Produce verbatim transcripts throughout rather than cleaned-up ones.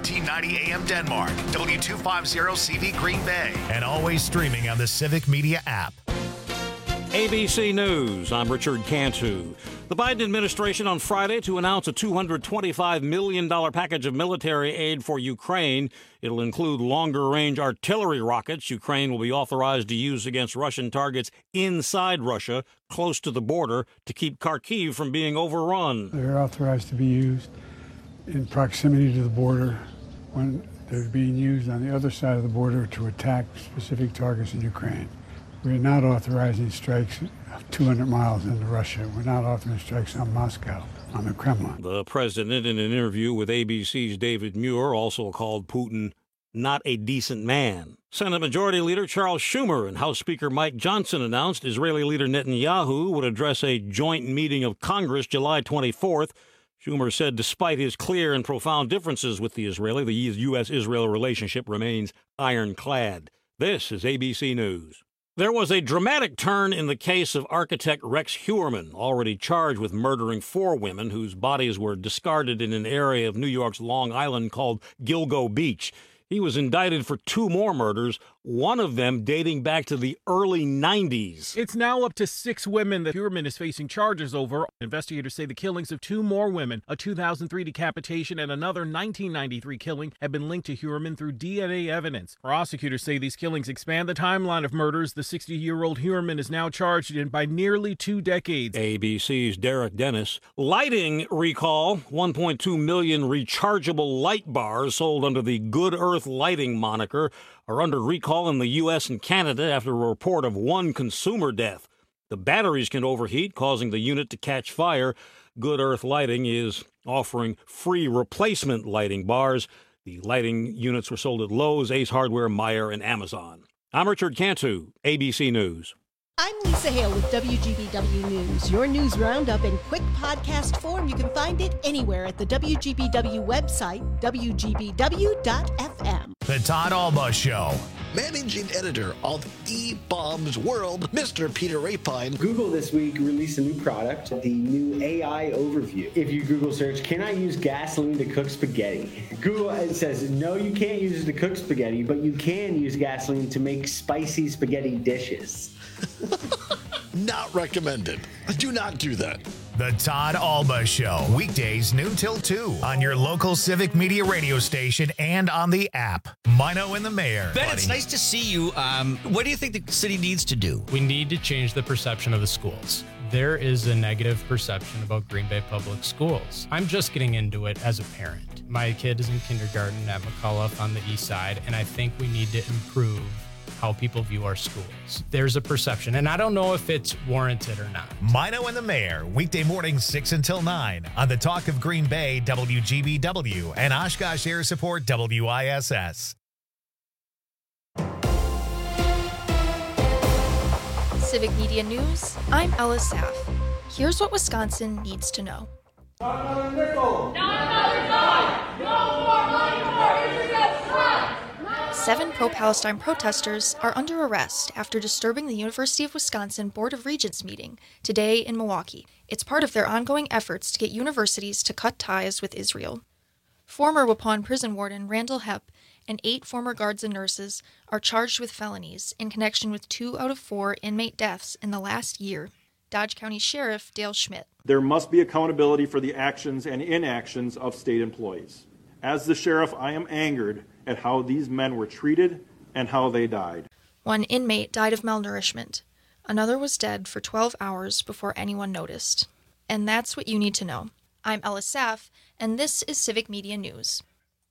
fourteen ninety A M Denmark, W two fifty C V Green Bay, and always streaming on the Civic Media app. A B C News, I'm Richard Cantu. The Biden administration on Friday to announce a two hundred twenty-five million dollars package of military aid for Ukraine. It'll include longer-range artillery rockets Ukraine will be authorized to use against Russian targets inside Russia, close to the border, to keep Kharkiv from being overrun. They're authorized to be used in proximity to the border when they're being used on the other side of the border to attack specific targets in Ukraine. We're not authorizing strikes two hundred miles into Russia. We're not authorizing strikes on Moscow, on the Kremlin. The president, in an interview with A B C's David Muir, also called Putin not a decent man. Senate Majority Leader Charles Schumer and House Speaker Mike Johnson announced Israeli leader Netanyahu would address a joint meeting of Congress July twenty-fourth. Schumer said despite his clear and profound differences with the Israeli, the U S Israel relationship remains ironclad. This is A B C News. There was a dramatic turn in the case of architect Rex Heuermann, already charged with murdering four women whose bodies were discarded in an area of New York's Long Island called Gilgo Beach. He was indicted for two more murders, one of them dating back to the early nineties. It's now up to six women that Heuermann is facing charges over. Investigators say the killings of two more women, a two thousand three decapitation and another nineteen ninety-three killing, have been linked to Heuermann through D N A evidence. Prosecutors say these killings expand the timeline of murders the sixty-year-old Heuermann is now charged in by nearly two decades. A B C's Derek Dennis. Lighting recall. one point two million rechargeable light bars sold under the Good Earth Lighting moniker are under recall in the U S and Canada after a report of one consumer death. The batteries can overheat, causing the unit to catch fire. Good Earth Lighting is offering free replacement lighting bars. The lighting units were sold at Lowe's, Ace Hardware, Meijer, and Amazon. I'm Richard Cantu, A B C News. I'm Lisa Hale with W G B W News. Your news roundup in quick podcast form. You can find it anywhere at the W G B W website, W G B W dot F M. The Todd Alba Show. Managing editor of E-Bombs World, Mister Peter Rapine. Google this week released a new product, the new A I Overview. If you Google search, can I use gasoline to cook spaghetti? Google it says, no, you can't use it to cook spaghetti, but you can use gasoline to make spicy spaghetti dishes. Not recommended. Do not do that. The Todd Alba Show. Weekdays noon till two on your local Civic Media radio station and on the app. Mino and the Mayor. Ben, buddy. It's nice to see you. Um, what do you think the city needs to do? We need to change the perception of the schools. There is a negative perception about Green Bay Public Schools. I'm just getting into it as a parent. My kid is in kindergarten at McCullough on the east side, and I think we need to improve how people view our schools. There's a perception, and I don't know if it's warranted or not. Mino and the Mayor, weekday mornings six until nine on the Talk of Green Bay, W G B W, and Oshkosh Air Support, W I S S. Civic Media News, I'm Ella Saff. Here's what Wisconsin needs to know. Not another nickel! Not another dime! No more money for Israel's strike! Seven pro-Palestine protesters are under arrest after disturbing the University of Wisconsin Board of Regents meeting today in Milwaukee. It's part of their ongoing efforts to get universities to cut ties with Israel. Former Waupun prison warden Randall Hepp and eight former guards and nurses are charged with felonies in connection with two out of four inmate deaths in the last year. Dodge County Sheriff Dale Schmidt. There must be accountability for the actions and inactions of state employees. As the sheriff, I am angered at how these men were treated and how they died. One inmate died of malnourishment. Another was dead for twelve hours before anyone noticed. And that's what you need to know. I'm Ella Saff, and this is Civic Media News.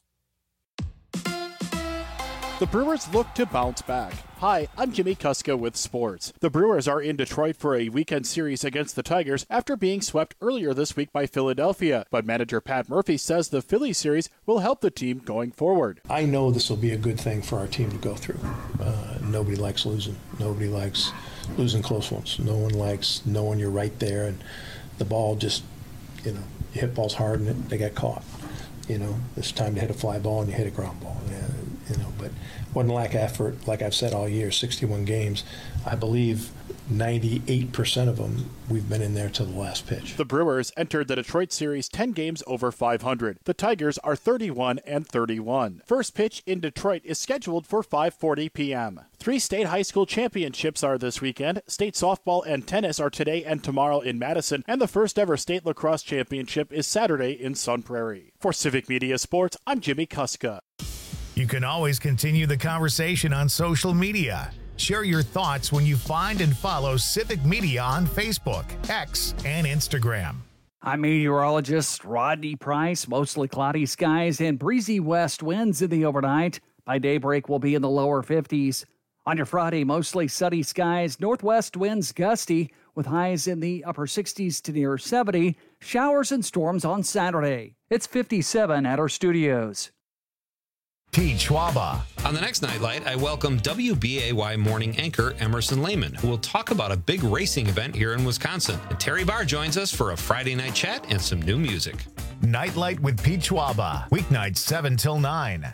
The Brewers look to bounce back. Hi, I'm Jimmy Kuska with sports. The Brewers are in Detroit for a weekend series against the Tigers after being swept earlier this week by Philadelphia. But manager Pat Murphy says the Phillies series will help the team going forward. I know this will be a good thing for our team to go through. Uh, nobody likes losing. Nobody likes losing close ones. No one likes knowing you're right there and the ball just, you know, you hit balls hard and it, they get caught. You know, it's time to hit a fly ball and you hit a ground ball. Yeah, you know, but wasn't lack of effort, like I've said all year, sixty-one games. I believe ninety-eight percent of them, we've been in there till the last pitch. The Brewers entered the Detroit series ten games over five hundred. The Tigers are thirty-one and thirty-one. First pitch in Detroit is scheduled for five forty p.m. Three state high school championships are this weekend. State softball and tennis are today and tomorrow in Madison, and the first ever state lacrosse championship is Saturday in Sun Prairie. For Civic Media Sports, I'm Jimmy Kuska. You can always continue the conversation on social media. Share your thoughts when you find and follow Civic Media on Facebook, X, and Instagram. I'm meteorologist Rodney Price. Mostly cloudy skies and breezy west winds in the overnight. By daybreak, we'll be in the lower fifties. On your Friday, mostly sunny skies, northwest winds gusty, with highs in the upper sixties to near seventy. Showers and storms on Saturday. It's fifty-seven at our studios. Pete Schwaba. On the next Nightlight, I welcome W B A Y morning anchor Emerson Lehman, who will talk about a big racing event here in Wisconsin. And Terry Barr joins us for a Friday night chat and some new music. Nightlight with Pete Schwaba, weeknights seven till nine.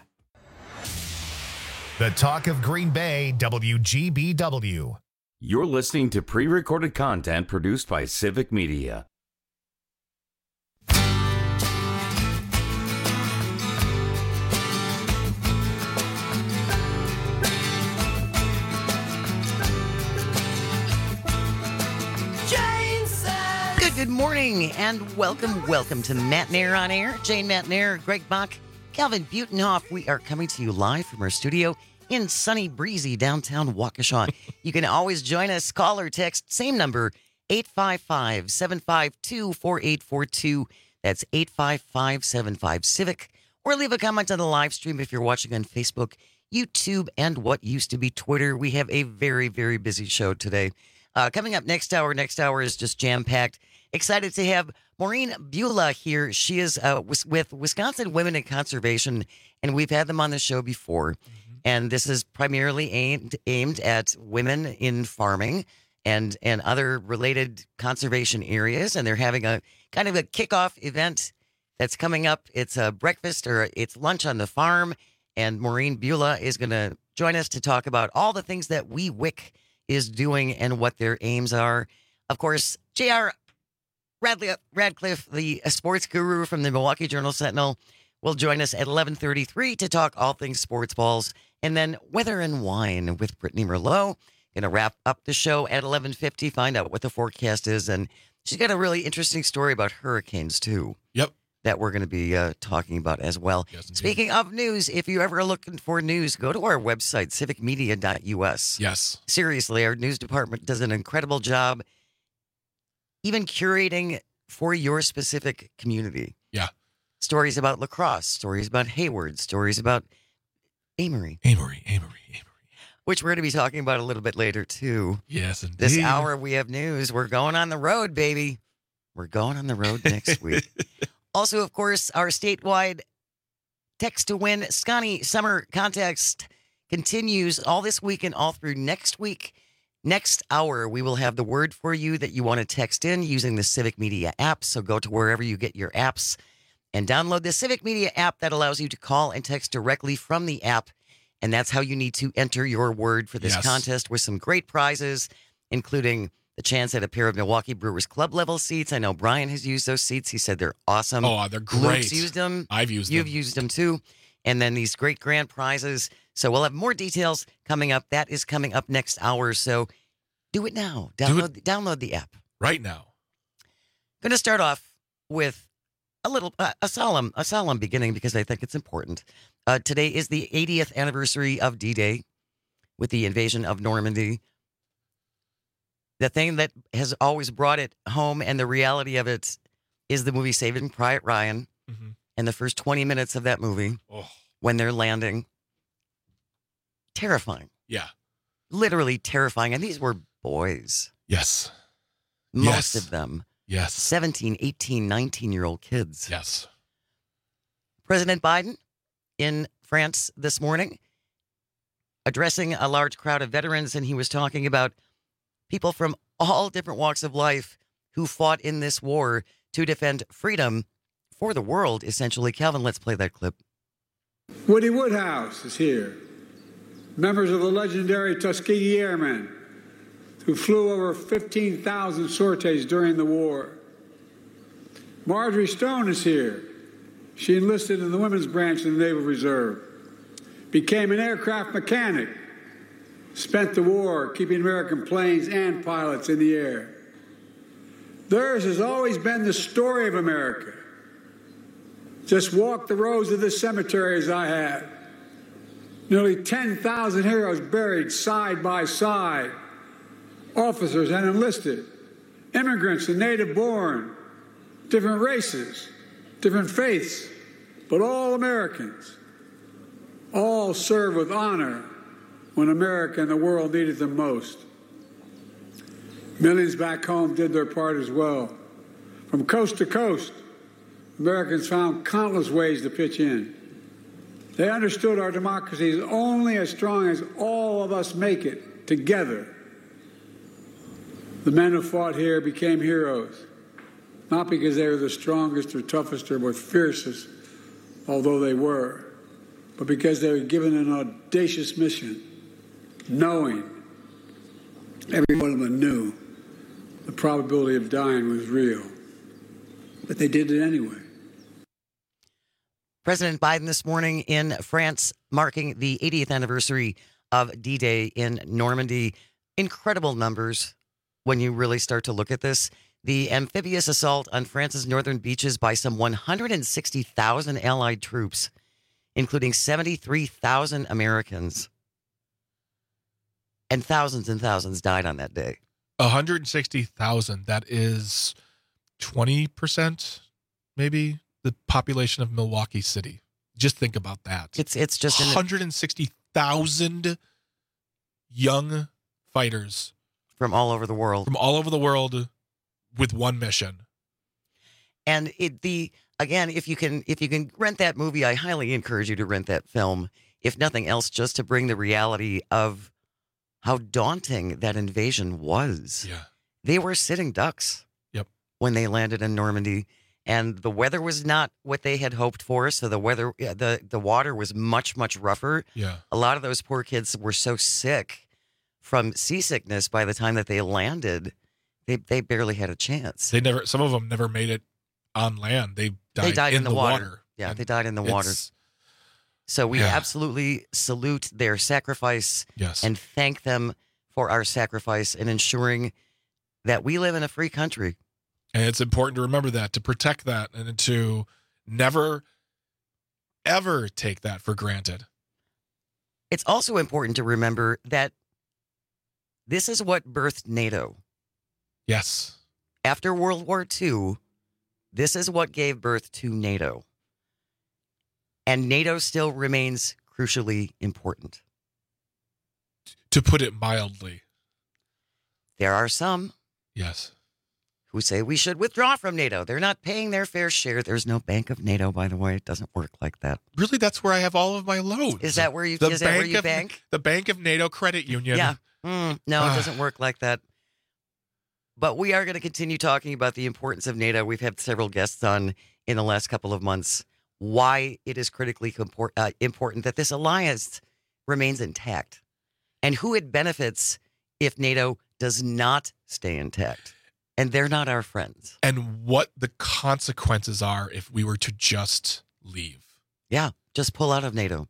The Talk of Green Bay, W G B W. You're listening to pre-recorded content produced by Civic Media. Good morning and welcome, welcome to Matt Nair on Air. Jane Matt Nair, Greg Bach, Calvin Butenhoff. We are coming to you live from our studio in sunny, breezy downtown Waukesha. You can always join us, call or text, same number, eight five five, seven five two, four eight four two. That's eight five five, seven five, Civic. Or leave a comment on the live stream if you're watching on Facebook, YouTube, and what used to be Twitter. We have a very, very busy show today. Uh, coming up next hour, next hour is just jam-packed. Excited to have Maureen Beulah here. She is uh, with Wisconsin Women in Conservation, and we've had them on the show before. Mm-hmm. And this is primarily aimed aimed at women in farming and and other related conservation areas. And they're having a kind of a kickoff event that's coming up. It's a breakfast or it's lunch on the farm. And Maureen Beulah is going to join us to talk about all the things that We W I C is doing and what their aims are. Of course, J R Radcliffe, the sports guru from the Milwaukee Journal-Sentinel, will join us at eleven thirty-three to talk all things sports balls. And then Weather and Wine with Brittany Merlot. Going to wrap up the show at eleven fifty, find out what the forecast is. And she's got a really interesting story about hurricanes, too. Yep. That we're going to be uh, talking about as well. Yes, Speaking of news, if you're ever looking for news, go to our website, civic media dot U S. Yes. Seriously, our news department does an incredible job even curating for your specific community. Yeah. Stories about lacrosse, stories about Hayward, stories about Amory. Amory, Amory, Amory. Which we're going to be talking about a little bit later, too. Yes, indeed. This hour we have news. We're going on the road, baby. We're going on the road next week. Also, of course, our statewide Text to Win Scotty Summer Contest continues all this week and all through next week. Next hour, we will have the word for you that you want to text in using the Civic Media app. So go to wherever you get your apps and download the Civic Media app that allows you to call and text directly from the app. And that's how you need to enter your word for this Yes. contest with some great prizes, including the chance at a pair of Milwaukee Brewers club level seats. I know Brian has used those seats. He said they're awesome. Oh, they're great. Luke's used them. I've used You've them. used them too. And then these great grand prizes. So we'll have more details coming up. That is coming up next hour. So do it now. Download, Do it. download the app. Right now. Going to start off with a little, uh, a solemn, a solemn beginning because I think it's important. Uh, today is the eightieth anniversary of D-Day with the invasion of Normandy. The thing that has always brought it home and the reality of it is the movie Saving Private Ryan. Mm-hmm. And the first twenty minutes of that movie, Oh, when they're landing, terrifying. yeah. Literally terrifying. And these were boys. Yes. Most Yes. of them. Yes. seventeen, eighteen, nineteen-year-old kids. Yes. President Biden in France this morning addressing a large crowd of veterans, and he was talking about people from all different walks of life who fought in this war to defend freedom for the world, essentially. Calvin, let's play that clip. Woody Woodhouse is here. Members of the legendary Tuskegee Airmen, who flew over fifteen thousand sorties during the war. Marjorie Stone is here. She enlisted in the women's branch of the Naval Reserve, became an aircraft mechanic, spent the war keeping American planes and pilots in the air. Theirs has always been the story of America. Just walk the rows of this cemetery as I have. Nearly ten thousand heroes buried side by side, officers and enlisted, immigrants and native-born, different races, different faiths, but all Americans. All served with honor when America and the world needed them most. Millions back home did their part as well. From coast to coast, Americans found countless ways to pitch in. They understood our democracy is only as strong as all of us make it together. The men who fought here became heroes, not because they were the strongest or toughest or most fiercest, although they were, but because they were given an audacious mission, knowing, every one of them knew, the probability of dying was real. But they did it anyway. President Biden this morning in France, marking the eightieth anniversary of D-Day in Normandy. Incredible numbers when you really start to look at this. The amphibious assault on France's northern beaches by some one hundred sixty thousand Allied troops, including seventy-three thousand Americans. And thousands and thousands died on that day. one hundred sixty thousand. That is twenty percent, maybe, the population of Milwaukee City. Just think about that. It's it's just one hundred sixty thousand young fighters from all over the world. From all over the world with one mission. And it the again, if you can if you can rent that movie, I highly encourage you to rent that film, if nothing else, just to bring the reality of how daunting that invasion was. Yeah. They were sitting ducks. Yep. When they landed in Normandy. And the weather was not what they had hoped for. So the weather, the, the water was much, much rougher. Yeah. A lot of those poor kids were so sick from seasickness by the time that they landed, they they barely had a chance. They never, some of them never made it on land. They died, they died in, in the, the water. water. Yeah, and they died in the water. So we yeah. absolutely salute their sacrifice yes. and thank them for our sacrifice in ensuring that we live in a free country. And it's important to remember that, to protect that, and to never, ever take that for granted. It's also important to remember that this is what birthed NATO. Yes. After World War Two, this is what gave birth to NATO. And NATO still remains crucially important. To put it mildly. There are some. Yes. Who say we should withdraw from NATO. They're not paying their fair share. There's no bank of NATO, by the way. It doesn't work like that. Really, that's where I have all of my loans. Is that where you, the is that where you of, bank? The Bank of NATO Credit Union. Yeah. Mm, no, it doesn't work like that. But we are going to continue talking about the importance of NATO. We've had several guests on in the last couple of months. Why it is critically compor- uh, important that this alliance remains intact. And who it benefits if NATO does not stay intact. And they're not our friends. And what the consequences are if we were to just leave. Yeah, just pull out of NATO.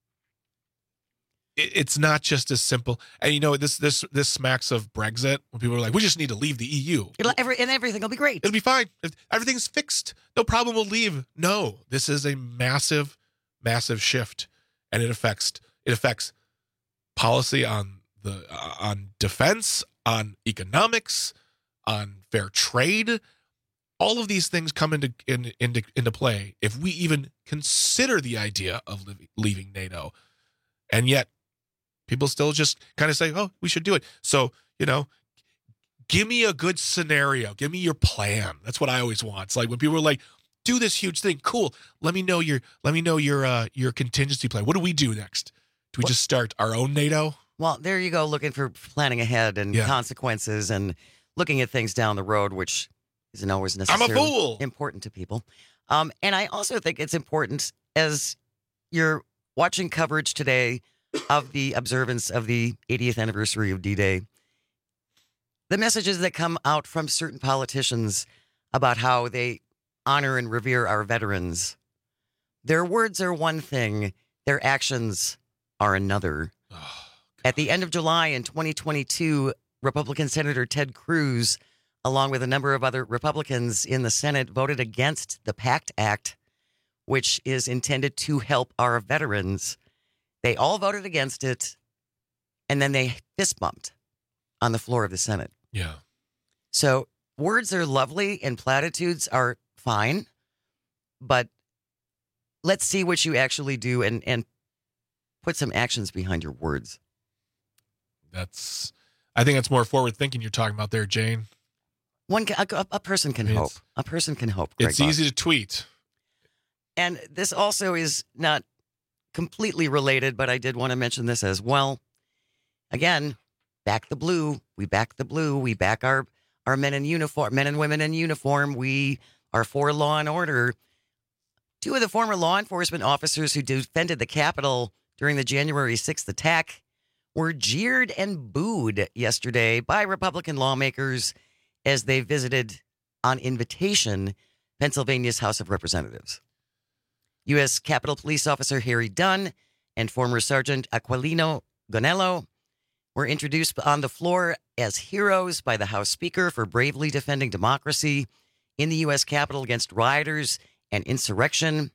It, it's not just as simple. And you know, this this this smacks of Brexit, when people are like, we just need to leave the E U. It'll, every, and everything will be great. It'll be fine. Everything's fixed. No problem, we'll leave. No, this is a massive, massive shift. And it affects it affects policy on the uh, on defense, on economics, on fair trade. All of these things come into in, into into play if we even consider the idea of li- leaving NATO. And yet people still just kind of say, oh, we should do it. So, you know, give me a good scenario. Give me your plan. That's what I always want. It's like when people are like, do this huge thing. Cool. Let me know your let me know your uh, your contingency plan. What do we do next? Do we what? just start our own NATO? Well, there you go, looking for planning ahead and yeah. consequences and looking at things down the road, which isn't always necessarily I'm a fool. important to people. Um, and I also think it's important as you're watching coverage today of the observance of the eightieth anniversary of D-Day, the messages that come out from certain politicians about how they honor and revere our veterans. Their words are one thing, their actions are another. Oh, At the end of July in twenty twenty-two, Republican Senator Ted Cruz, along with a number of other Republicans in the Senate, voted against the PACT Act, which is intended to help our veterans. They all voted against it, and then they fist bumped on the floor of the Senate. Yeah. So words are lovely and platitudes are fine, but let's see what you actually do and, and put some actions behind your words. That's, I think that's more forward thinking you're talking about there, Jane. One, a, a person can It's- hope. A person can hope. Greg It's Bob. easy to tweet. And this also is not completely related, but I did want to mention this as well. Again, back the blue. We back the blue. We back our, our men in uniform, men and women in uniform. We are for law and order. Two of the former law enforcement officers who defended the Capitol during the January sixth attack were jeered and booed yesterday by Republican lawmakers as they visited, on invitation, Pennsylvania's House of Representatives. U S Capitol Police Officer Harry Dunn and former Sergeant Aquilino Gonello were introduced on the floor as heroes by the House Speaker for bravely defending democracy in the U S Capitol against rioters and insurrection.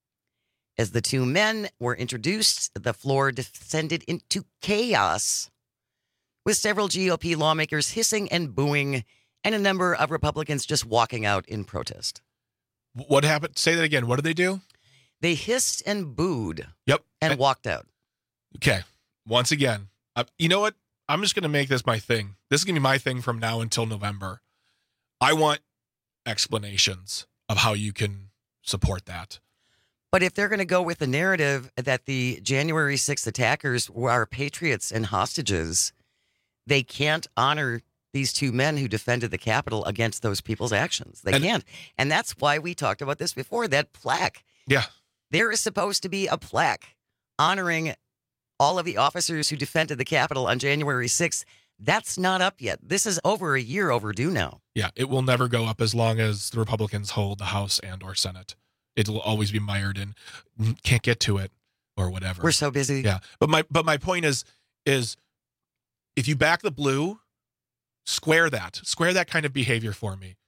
As the two men were introduced, the floor descended into chaos, with several G O P lawmakers hissing and booing and a number of Republicans just walking out in protest. What happened? Say that again. What did they do? They hissed and booed. Yep. And And- walked out. Okay. Once again, uh, you know what? I'm just going to make this my thing. This is going to be my thing from now until November. I want explanations of how you can support that. But if they're going to go with the narrative that the January sixth attackers were patriots and hostages, they can't honor these two men who defended the Capitol against those people's actions. They And- can't. And that's why we talked about this before, that plaque. Yeah. There is supposed to be a plaque honoring all of the officers who defended the Capitol on January sixth. That's not up yet. This is over a year overdue now. Yeah. It will never go up as long as the Republicans hold the House and or Senate. It'll always be mired in "Mm, can't get to it or whatever. We're so busy. Yeah. But my but my point is is if you back the blue, square that. Square that kind of behavior for me.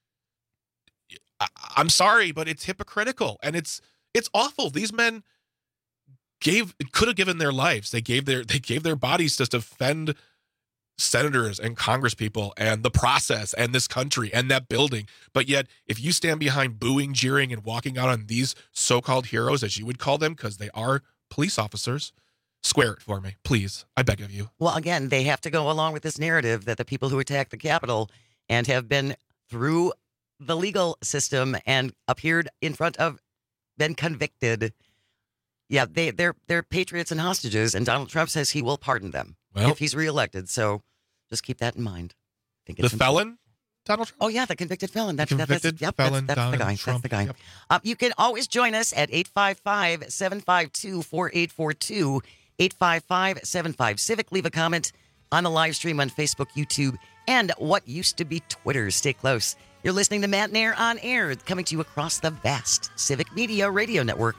I, I'm sorry, but it's hypocritical and it's it's awful. These men gave could have given their lives. They gave their they gave their bodies to defend senators and congresspeople and the process and this country and that building. But yet, if you stand behind booing, jeering, and walking out on these so-called heroes, as you would call them, because they are police officers, square it for me, please. I beg of you. Well, again, they have to go along with this narrative that the people who attacked the Capitol and have been through the legal system and appeared in front of, been convicted. Yeah, they, they're they're patriots and hostages, and Donald Trump says he will pardon them Well- if he's reelected. So just keep that in mind. I think The it's important. felon, Donald Trump? Oh, yeah, the convicted felon. That's, Convicted that's, yep, felon, that's, that's the Donald guy. Trump. That's the guy. Yep. Uh, you can always join us at eight five five, seven five two, four eight four two, eight five five, seven five Civic. Leave a comment on the live stream on Facebook, YouTube, and what used to be Twitter. Stay close. You're listening to Matt Nair on Air, coming to you across the vast Civic Media Radio Network.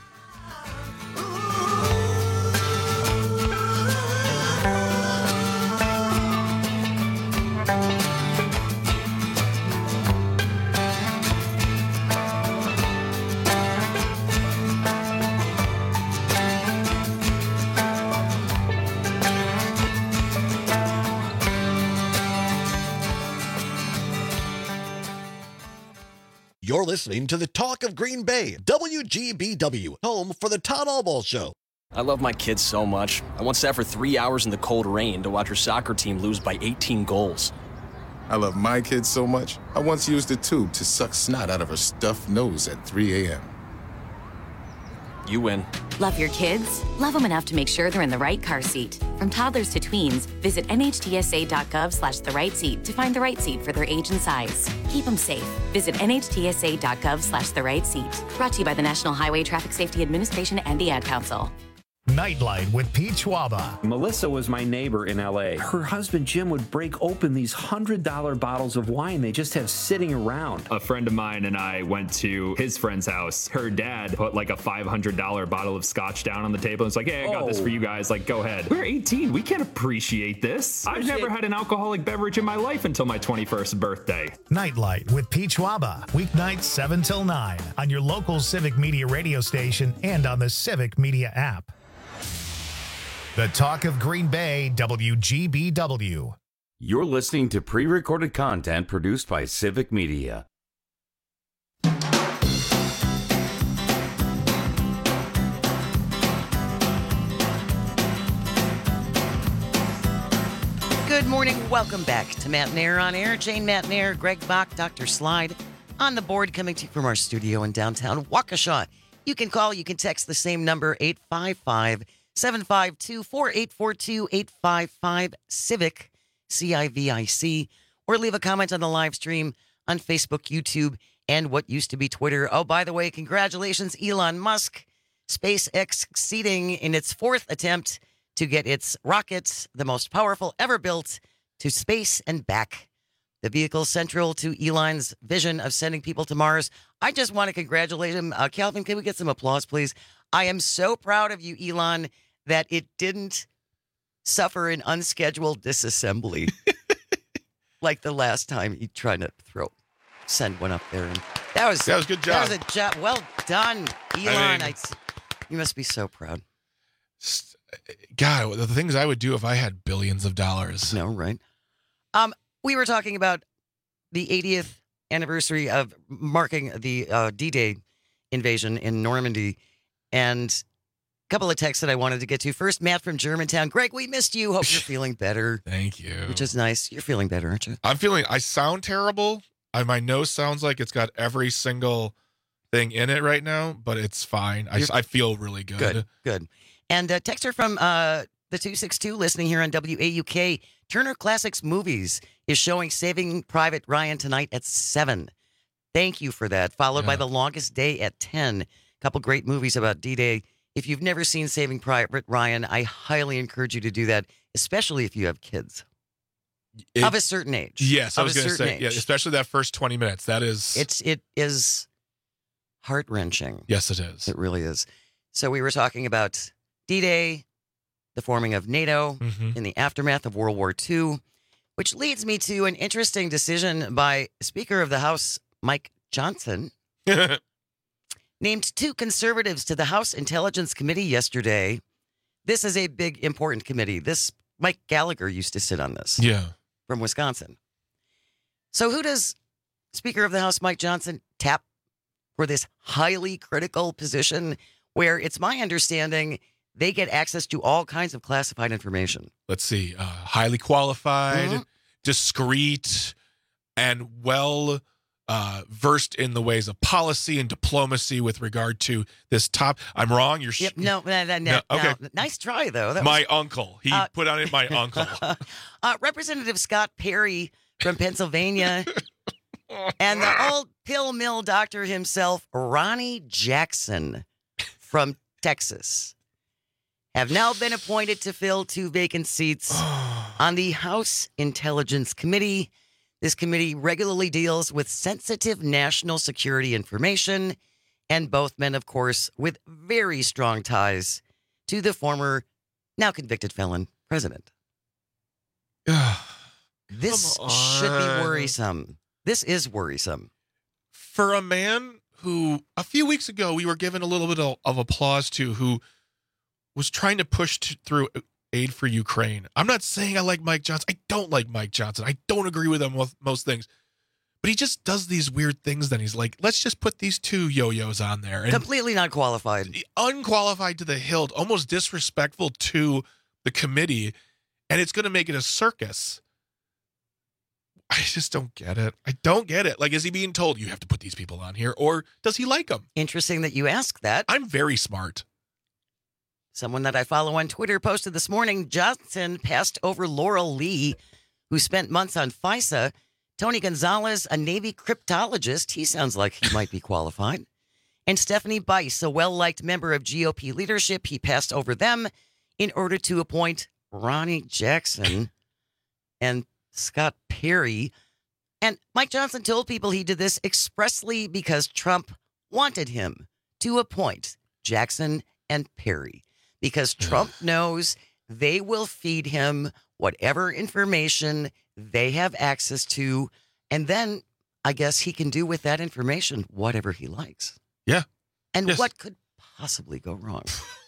You're listening to the Talk of Green Bay, W G B W, home for the Todd Allball Show. I love my kids so much. I once sat for three hours in the cold rain to watch her soccer team lose by eighteen goals. I love my kids so much, I once used a tube to suck snot out of her stuffed nose at three a.m. You win. Love your kids? Love them enough to make sure they're in the right car seat. From toddlers to tweens, visit N H T S A dot gov slash the right seat to find the right seat for their age and size. Keep them safe. Visit N H T S A dot gov slash the right seat. Brought to you by the National Highway Traffic Safety Administration and the Ad Council. Nightlight with Pete Schwaba. Melissa was my neighbor in L A. Her husband Jim would break open these one hundred dollar bottles of wine they just have sitting around. A friend of mine and I went to his friend's house. Her dad put like a five hundred dollar bottle of scotch down on the table. It's like, hey, I got oh. this for you guys. Like, go ahead. We're eighteen. We can't appreciate this. I've never had an alcoholic beverage in my life until my twenty-first birthday. Nightlight with Pete Schwaba. Weeknights seven till nine on your local Civic Media radio station and on the Civic Media app. The Talk of Green Bay, W G B W. You're listening to pre-recorded content produced by Civic Media. Good morning. Welcome back to Matt Nair on Air. Jane Matt Nair, Greg Bach, Doctor Slide on the board, coming to you from our studio in downtown Waukesha. You can call, you can text the same number, eight five five, seven five two, four eight four two, eight five five, CIVIC, C I V I C, or leave a comment on the live stream on Facebook, YouTube, and what used to be Twitter. Oh, by the way, congratulations, Elon Musk. SpaceX succeeding in its fourth attempt to get its rockets, the most powerful ever built, to space and back. The vehicle central to Elon's vision of sending people to Mars. I just want to congratulate him. Uh, Calvin, can we get some applause, please? I am so proud of you, Elon, that it didn't suffer an unscheduled disassembly like the last time he tried to throw, send one up there. And that was that was a good job. That was a job. Well done, Elon. I mean, I, you must be so proud. God, the things I would do if I had billions of dollars. No, right? Um, we were talking about the eightieth anniversary of marking the uh, D-Day invasion in Normandy, and a couple of texts that I wanted to get to. First, Matt from Germantown. Greg, we missed you. Hope you're feeling better. Thank you. Which is nice. You're feeling better, aren't you? I'm feeling, I sound terrible. I, my nose sounds like it's got every single thing in it right now, but it's fine. I, I feel really good. Good, good. And a texter from uh, the two six two listening here on W A U K. Turner Classics Movies is showing Saving Private Ryan tonight at seven. Thank you for that. Followed yeah. by The Longest Day at ten. A couple great movies about D-Day. If you've never seen Saving Private Ryan, I highly encourage you to do that, especially if you have kids. It, of a certain age. Yes, I of was going to say, age. yeah, especially that first twenty minutes. That is... It's, it is heart-wrenching. Yes, it is. It really is. So we were talking about D-Day, the forming of NATO mm-hmm. in the aftermath of World War Two, which leads me to an interesting decision by Speaker of the House, Mike Johnson, named two conservatives to the House Intelligence Committee yesterday. This is a big, important committee. This Mike Gallagher used to sit on this. Yeah. From Wisconsin. So who does Speaker of the House Mike Johnson tap for this highly critical position where it's my understanding they get access to all kinds of classified information? Let's see. Uh, highly qualified, mm-hmm. discreet, and well uh, versed in the ways of policy and diplomacy with regard to this top. I'm wrong. You're yep, no, no, no, no, okay. No. Nice try, though. That my was, uncle. He uh, put on it my uncle. uh, Representative Scott Perry from Pennsylvania and the old pill mill doctor himself, Ronnie Jackson from Texas, have now been appointed to fill two vacant seats on the House Intelligence Committee. This committee regularly deals with sensitive national security information, and both men, of course, with very strong ties to the former, now convicted felon president. This should be worrisome. This is worrisome. For a man who, a few weeks ago, we were given a little bit of, of applause to, who was trying to push t- through aid for Ukraine. I'm not saying I like Mike Johnson. I don't like Mike Johnson. I don't agree with him with most things. But he just does these weird things. Then he's like, let's just put these two yo-yos on there. And completely not qualified. Unqualified to the hilt. Almost disrespectful to the committee. And it's going to make it a circus. I just don't get it. I don't get it. Like, is he being told you have to put these people on here? Or does he like them? Interesting that you ask that. I'm very smart. Someone that I follow on Twitter posted this morning, Johnson passed over Laurel Lee, who spent months on FISA. Tony Gonzalez, a Navy cryptologist. He sounds like he might be qualified. and Stephanie Bice, a well-liked member of G O P leadership. He passed over them in order to appoint Ronnie Jackson and Scott Perry. And Mike Johnson told people he did this expressly because Trump wanted him to appoint Jackson and Perry, because Trump knows they will feed him whatever information they have access to, and then I guess he can do with that information whatever he likes. Yeah. And yes. what could possibly go wrong?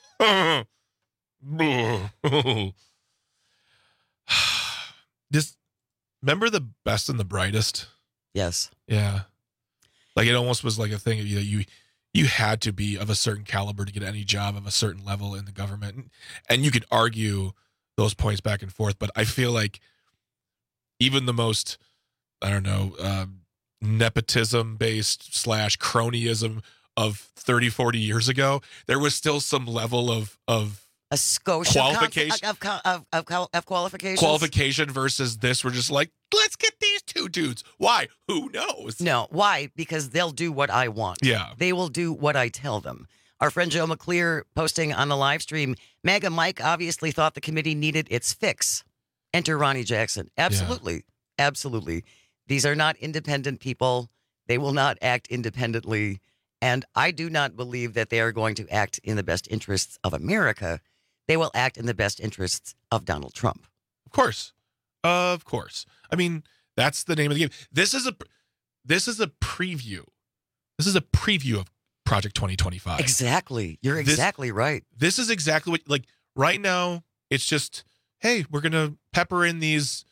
This, remember The Best and the Brightest? Yes. Yeah. Like it almost was like a thing, you know, you you had to be of a certain caliber to get any job of a certain level in the government. And, and you could argue those points back and forth, but I feel like even the most, I don't know, um, nepotism-based slash cronyism of thirty, forty years ago, there was still some level of of a Scotia qualification of, of, of, of, of qualifications. Qualification versus this. We're just like, let's get these two dudes. Why? Who knows? No. Why? Because they'll do what I want. Yeah. They will do what I tell them. Our friend Joe McClear posting on the live stream, MAGA Mike obviously thought the committee needed its fix. Enter Ronnie Jackson. Absolutely. Yeah. Absolutely. These are not independent people. They will not act independently. And I do not believe that they are going to act in the best interests of America. They will act in the best interests of Donald Trump. Of course. Of course. I mean, that's the name of the game. This is a this is a preview. This is a preview of Project twenty twenty-five. Exactly. You're exactly this, right. This is exactly what, like, right now, it's just, hey, we're going to pepper in these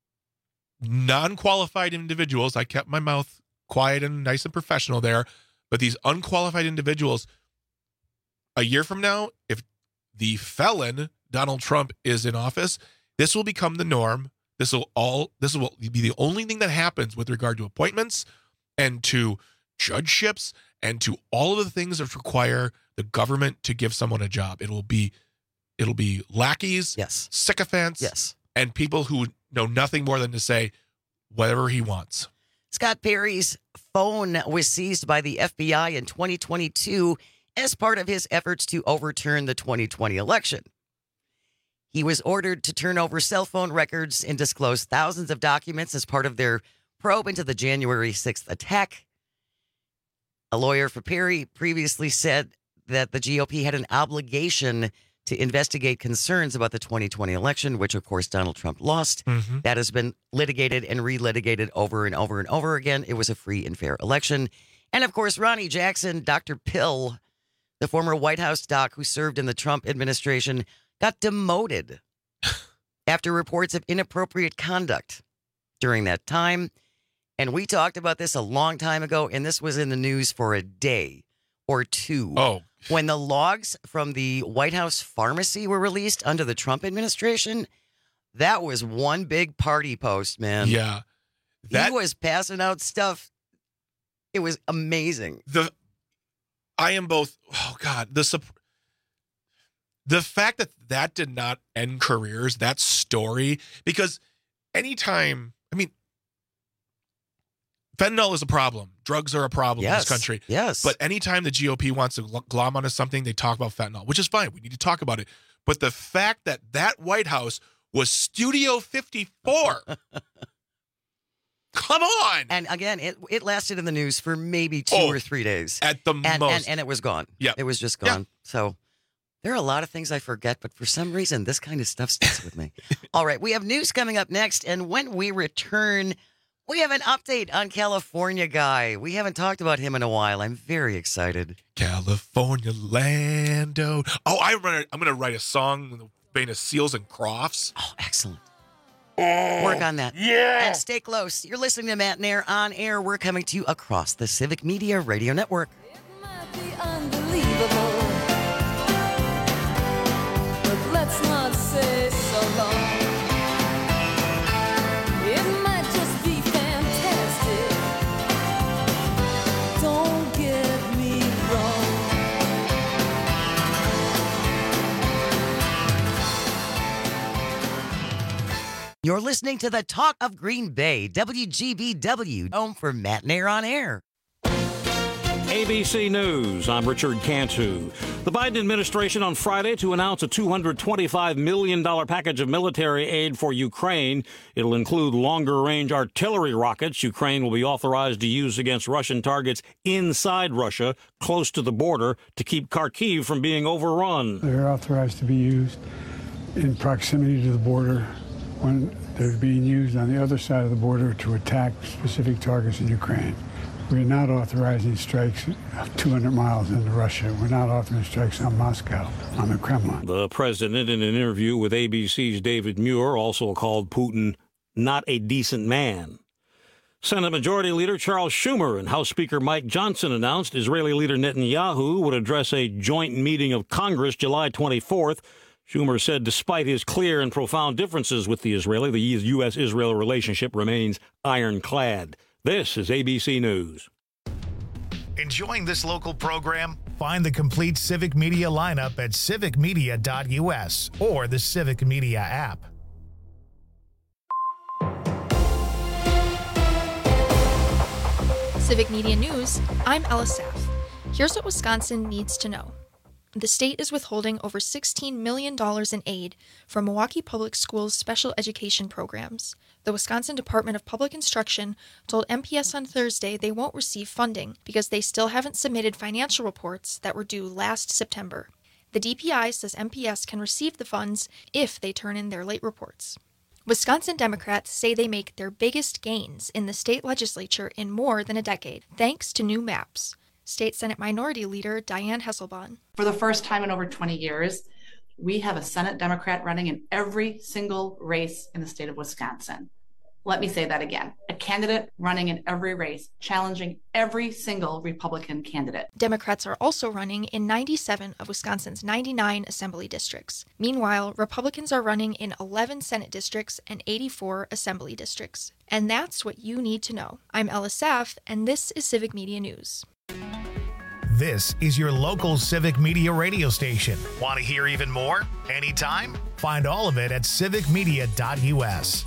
non-qualified individuals. I kept my mouth quiet and nice and professional there. But these unqualified individuals, a year from now, if the felon Donald Trump is in office, this will become the norm. This will all this will be the only thing that happens with regard to appointments and to judgeships and to all of the things that require the government to give someone a job. It will be it'll be lackeys, yes, sycophants, yes, and people who know nothing more than to say whatever he wants. Scott Perry's phone was seized by the F B I in twenty twenty-two as part of his efforts to overturn the twenty twenty election. He was ordered to turn over cell phone records and disclose thousands of documents as part of their probe into the January sixth attack. A lawyer for Perry previously said that the G O P had an obligation to investigate concerns about the twenty twenty election, which, of course, Donald Trump lost. Mm-hmm. That has been litigated and relitigated over and over and over again. It was a free and fair election. And, of course, Ronnie Jackson, Doctor Pill, the former White House doc who served in the Trump administration, got demoted after reports of inappropriate conduct during that time. And we talked about this a long time ago, and this was in the news for a day or two. Oh. When the logs from the White House pharmacy were released under the Trump administration, that was one big party post, man. Yeah. That, he was passing out stuff. It was amazing. The I am both, oh, God, the the fact that that did not end careers, that story, because anytime, I mean, fentanyl is a problem. Drugs are a problem yes, in this country. Yes. But anytime the G O P wants to glom onto something, they talk about fentanyl, which is fine. We need to talk about it. But the fact that that White House was Studio fifty-four. Come on. And again, it it lasted in the news for maybe two oh, or three days. At the and, most. And, and it was gone. Yeah. It was just gone. Yeah. So there are a lot of things I forget, but for some reason, this kind of stuff sticks with me. All right. We have news coming up next. And when we return, we have an update on California Guy. We haven't talked about him in a while. I'm very excited. California Lando. Oh, I remember, I'm going to write a song in the vein of Seals and Crofts. Oh, excellent. Oh, work on that. Yeah. And stay close. You're listening to Matt Nair on air. We're coming to you across the Civic Media Radio Network. It might be unbelievable, but let's not say so long. It might just be fantastic. Don't get me wrong. You're listening to the Talk of Green Bay, W G B W, home for Matt Nair on air. A B C News, I'm Richard Cantu. The Biden administration on Friday to announce a two hundred twenty-five million dollars package of military aid for Ukraine. It'll include longer-range artillery rockets Ukraine will be authorized to use against Russian targets inside Russia, close to the border, to keep Kharkiv from being overrun. They're authorized to be used in proximity to the border when they're being used on the other side of the border to attack specific targets in Ukraine. We're not authorizing strikes two hundred miles into Russia. We're not authorizing strikes on Moscow, on the Kremlin. The president, in an interview with A B C's David Muir, also called Putin not a decent man. Senate Majority Leader Charles Schumer and House Speaker Mike Johnson announced Israeli leader Netanyahu would address a joint meeting of Congress July twenty-fourth. Schumer said despite his clear and profound differences with the Israeli, the U S Israel relationship remains ironclad. This is A B C News. Enjoying this local program? Find the complete Civic Media lineup at civic media dot U S or the Civic Media app. Civic Media News, I'm Ella Saff. Here's what Wisconsin needs to know. The state is withholding over sixteen million dollars in aid from Milwaukee Public Schools' special education programs. The Wisconsin Department of Public Instruction told M P S on Thursday they won't receive funding because they still haven't submitted financial reports that were due last September. The D P I says M P S can receive the funds if they turn in their late reports. Wisconsin Democrats say they make their biggest gains in the state legislature in more than a decade, thanks to new maps. State Senate Minority Leader Diane Hesselbahn. For the first time in over twenty years, we have a Senate Democrat running in every single race in the state of Wisconsin. Let me say that again. A candidate running in every race, challenging every single Republican candidate. Democrats are also running in ninety-seven of Wisconsin's ninety-nine assembly districts. Meanwhile, Republicans are running in eleven Senate districts and eighty-four assembly districts. And that's what you need to know. I'm Ella Saff, and this is Civic Media News. This is your local Civic Media radio station. Want to hear even more? Anytime? Find all of it at civic media dot U S.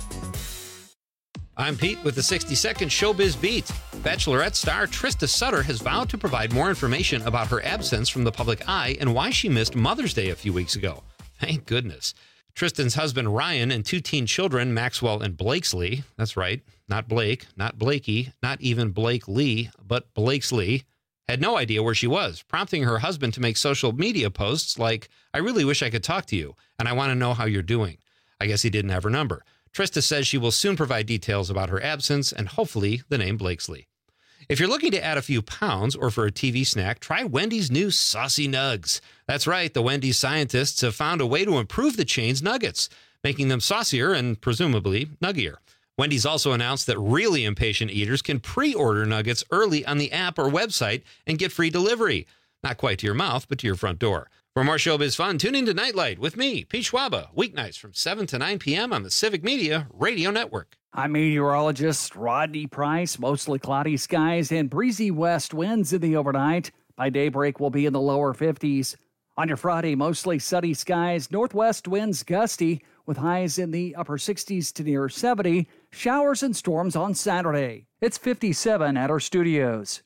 I'm Pete with the sixty second Showbiz Beat. Bachelorette star Trista Sutter has vowed to provide more information about her absence from the public eye and why she missed Mother's Day a few weeks ago. Thank goodness. Tristan's husband Ryan and two teen children, Maxwell and Blakesley, that's right, not Blake, not Blakey, not even Blake Lee, but Blakesley, had no idea where she was, prompting her husband to make social media posts like, I really wish I could talk to you, and I want to know how you're doing. I guess he didn't have her number. Trista says she will soon provide details about her absence and hopefully the name Blakesley. If you're looking to add a few pounds or for a T V snack, try Wendy's new Saucy Nugs. That's right, the Wendy's scientists have found a way to improve the chain's nuggets, making them saucier and presumably nuggier. Wendy's also announced that really impatient eaters can pre-order nuggets early on the app or website and get free delivery. Not quite to your mouth, but to your front door. For more showbiz fun, tune into Nightlight with me, Pete Schwaba, weeknights from seven to nine p.m. on the Civic Media Radio Network. I'm meteorologist Rodney Price. Mostly cloudy skies and breezy west winds in the overnight. By daybreak, we'll be in the lower fifties. On your Friday, mostly sunny skies, northwest winds gusty, with highs in the upper sixties to near seventy. Showers and storms on Saturday. It's fifty-seven at our studios.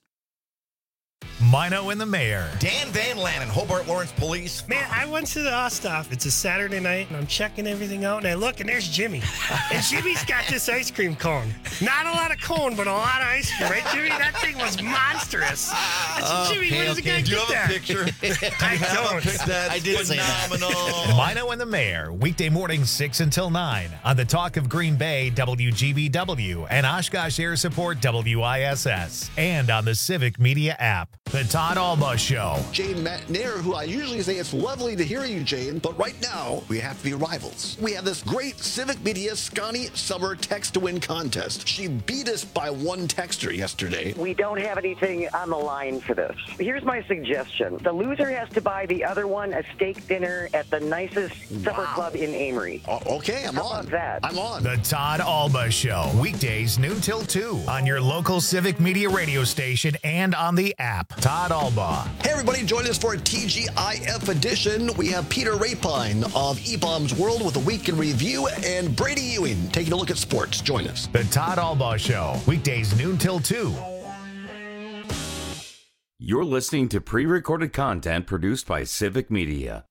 Mino and the Mayor. Dan Van Lannen, Hobart Lawrence Police. Man, I went to the Osthoff. It's a Saturday night, and I'm checking everything out, and I look, and there's Jimmy. And Jimmy's got this ice cream cone. Not a lot of cone, but a lot of ice cream, right, Jimmy? That thing was monstrous. I said, Jimmy, okay, where does the okay. guy Do you get have that? a picture? I have don't. A That's I did say phenomenal. that. Mino and the Mayor, weekday mornings six until nine on the Talk of Green Bay, W G B W, and Oshkosh Air Support, W I S S, and on the Civic Media app. The Todd Alba Show. Jane Matnair, who I usually say it's lovely to hear you, Jane, but right now we have to be rivals. We have this great Civic Media Scotty Summer Text to Win contest. She beat us by one texter yesterday. We don't have anything on the line for this. Here's my suggestion. The loser has to buy the other one a steak dinner at the nicest supper Wow. club in Amory. Uh, okay, I'm How on. about that? I'm on. The Todd Alba Show, weekdays noon till two on your local Civic Media radio station and on the app. Todd Alba. Hey everybody, join us for a T G I F edition. We have Peter Rapine of E-Bombs World with a week in review and Brady Ewing taking a look at sports. Join us. The Todd Alba Show, weekdays noon till two. You're listening to pre-recorded content produced by Civic Media.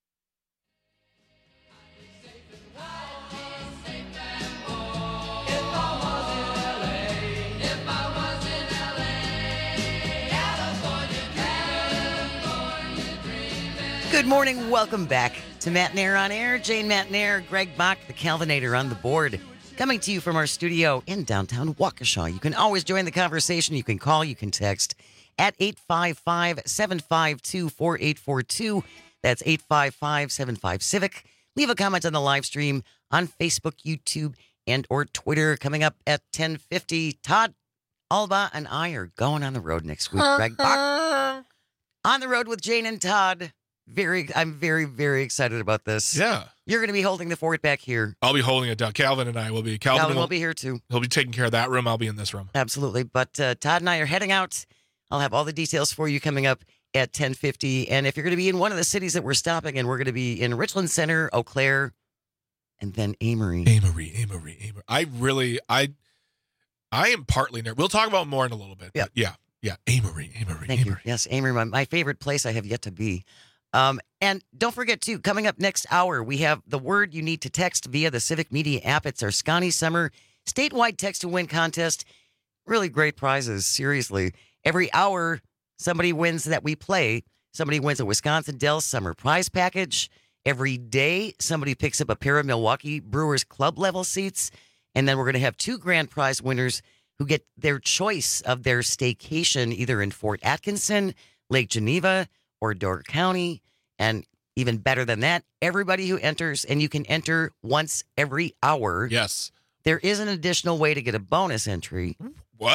Good morning. Welcome back to Matt Nair on Air. Jane Matt Nair, Greg Bach, the Calvinator on the board. Coming to you from our studio in downtown Waukesha. You can always join the conversation. You can call, you can text at eight five five, seven five two, four eight four two. That's eight five five, seven five, Civic. Leave a comment on the live stream on Facebook, YouTube, and or Twitter. Coming up at ten fifty, Todd Alba and I are going on the road next week. Greg Bach on the road with Jane and Todd. Very, I'm very, very excited about this. Yeah. You're going to be holding the fort back here. I'll be holding it down. Calvin and I will be. Calvin, Calvin will, will be here too. He'll be taking care of that room. I'll be in this room. Absolutely. But uh, Todd and I are heading out. I'll have all the details for you coming up at ten fifty. And if you're going to be in one of the cities that we're stopping in, we're going to be in Richland Center, Eau Claire, and then Amory. Amory, Amory, Amory. I really, I, I am partly nervous. We'll talk about more in a little bit. Yep. Yeah. Yeah. Amory, Amory, Thank Amory. you. Yes, Amory, my, my favorite place I have yet to be. Um, and don't forget, too, coming up next hour, we have the word you need to text via the Civic Media app. It's our Scotty Summer statewide text to win contest. Really great prizes, seriously. Every hour, somebody wins that we play. Somebody wins a Wisconsin Dells Summer prize package. Every day, somebody picks up a pair of Milwaukee Brewers club level seats. And then we're going to have two grand prize winners who get their choice of their staycation, either in Fort Atkinson, Lake Geneva, or Door County. And even better than that, everybody who enters, and you can enter once every hour. Yes. There is an additional way to get a bonus entry. What?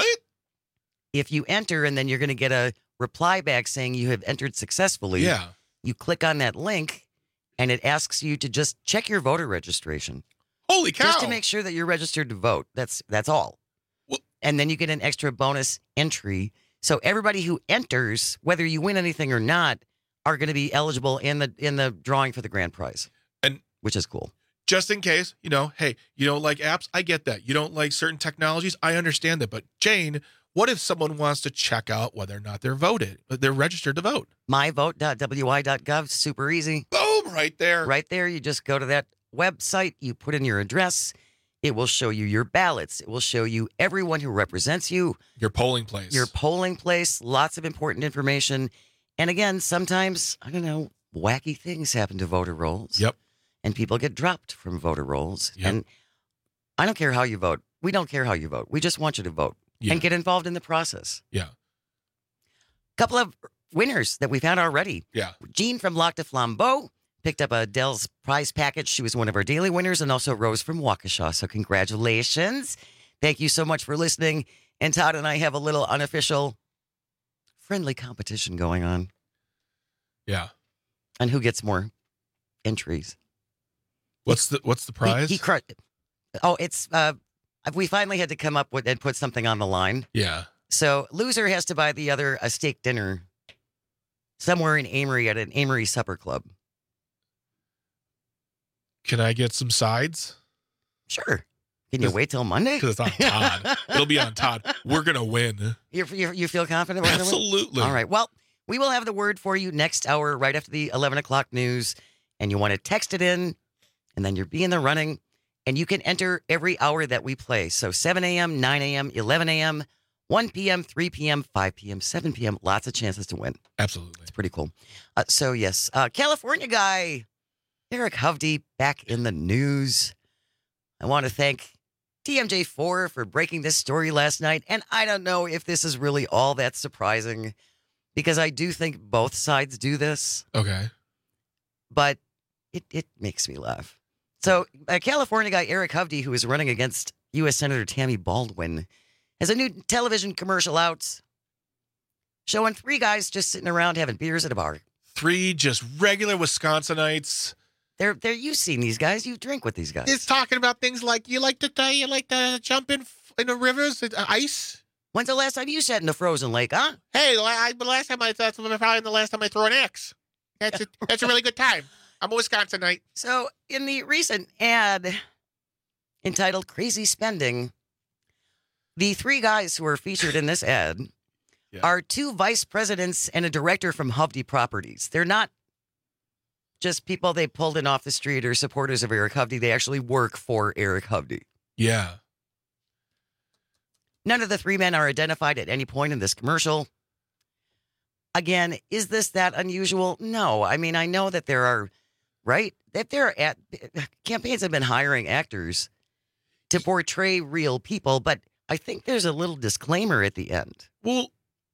If you enter and then you're going to get a reply back saying you have entered successfully. Yeah. You click on that link and it asks you to just check your voter registration. Holy cow. Just to make sure that you're registered to vote. That's that's all. Well, and then you get an extra bonus entry. So everybody who enters, whether you win anything or not, are going to be eligible in the in the drawing for the grand prize, and which is cool. Just in case, you know, hey, you don't like apps? I get that. You don't like certain technologies? I understand that. But Jane, what if someone wants to check out whether or not they're voted, they're registered to vote? my vote dot w i dot gov, super easy. Boom, right there. Right there. You just go to that website, you put in your address. It will show you your ballots. It will show you everyone who represents you. Your polling place. Your polling place. Lots of important information. And again, sometimes, I don't know, wacky things happen to voter rolls. Yep. And people get dropped from voter rolls. Yep. And I don't care how you vote. We don't care how you vote. We just want you to vote Yeah. and get involved in the process. Yeah. Couple of winners that we've had already. Yeah. Jean from Lac de Flambeau picked up a Dells prize package. She was one of our daily winners, and also Rose from Waukesha. So congratulations. Thank you so much for listening. And Todd and I have a little unofficial friendly competition going on. Yeah. And who gets more entries. What's the what's the prize? He, he cru- oh, it's uh we finally had to come up with and put something on the line. Yeah. So loser has to buy the other a steak dinner somewhere in Amory at an Amory supper club. Can I get some sides? Sure. Can you wait till Monday? Because it's on Todd. It'll be on Todd. We're going to win. You're, you're, you feel confident? We're gonna win? Absolutely. All right. Well, we will have the word for you next hour, right after the eleven o'clock news. And you want to text it in, and then you'll be in the running. And you can enter every hour that we play. So seven a.m., nine a.m., eleven a.m., one p.m., three p.m., five p.m., seven p.m. Lots of chances to win. Absolutely. It's pretty cool. Uh, so, yes, uh, California guy, Eric Hovde, back in the news. I want to thank T M J four for breaking this story last night. And I don't know if this is really all that surprising, because I do think both sides do this. Okay. But it, it makes me laugh. So a California guy, Eric Hovde, who is running against U S Senator Tammy Baldwin, has a new television commercial out showing three guys just sitting around having beers at a bar. Three just regular Wisconsinites. They're they're you've seen these guys. You drink with these guys. It's talking about things like you like to uh, you like to jump in in the rivers, uh, ice. When's the last time you sat in a frozen lake, huh? Hey, I, the last time I that's probably the last time I threw an axe. That's a, that's a really good time. I'm a Wisconsinite. So in the recent ad entitled "Crazy Spending," the three guys who are featured in this ad Yeah. are two vice presidents and a director from Hovde Properties. They're not just people they pulled in off the street or supporters of Eric Hovde. They actually work for Eric Hovde. Yeah. None of the three men are identified at any point in this commercial. Again, is this that unusual? No. I mean, I know that there are, right? That there are at, campaigns have been hiring actors to portray real people, but I think there's a little disclaimer at the end. Well,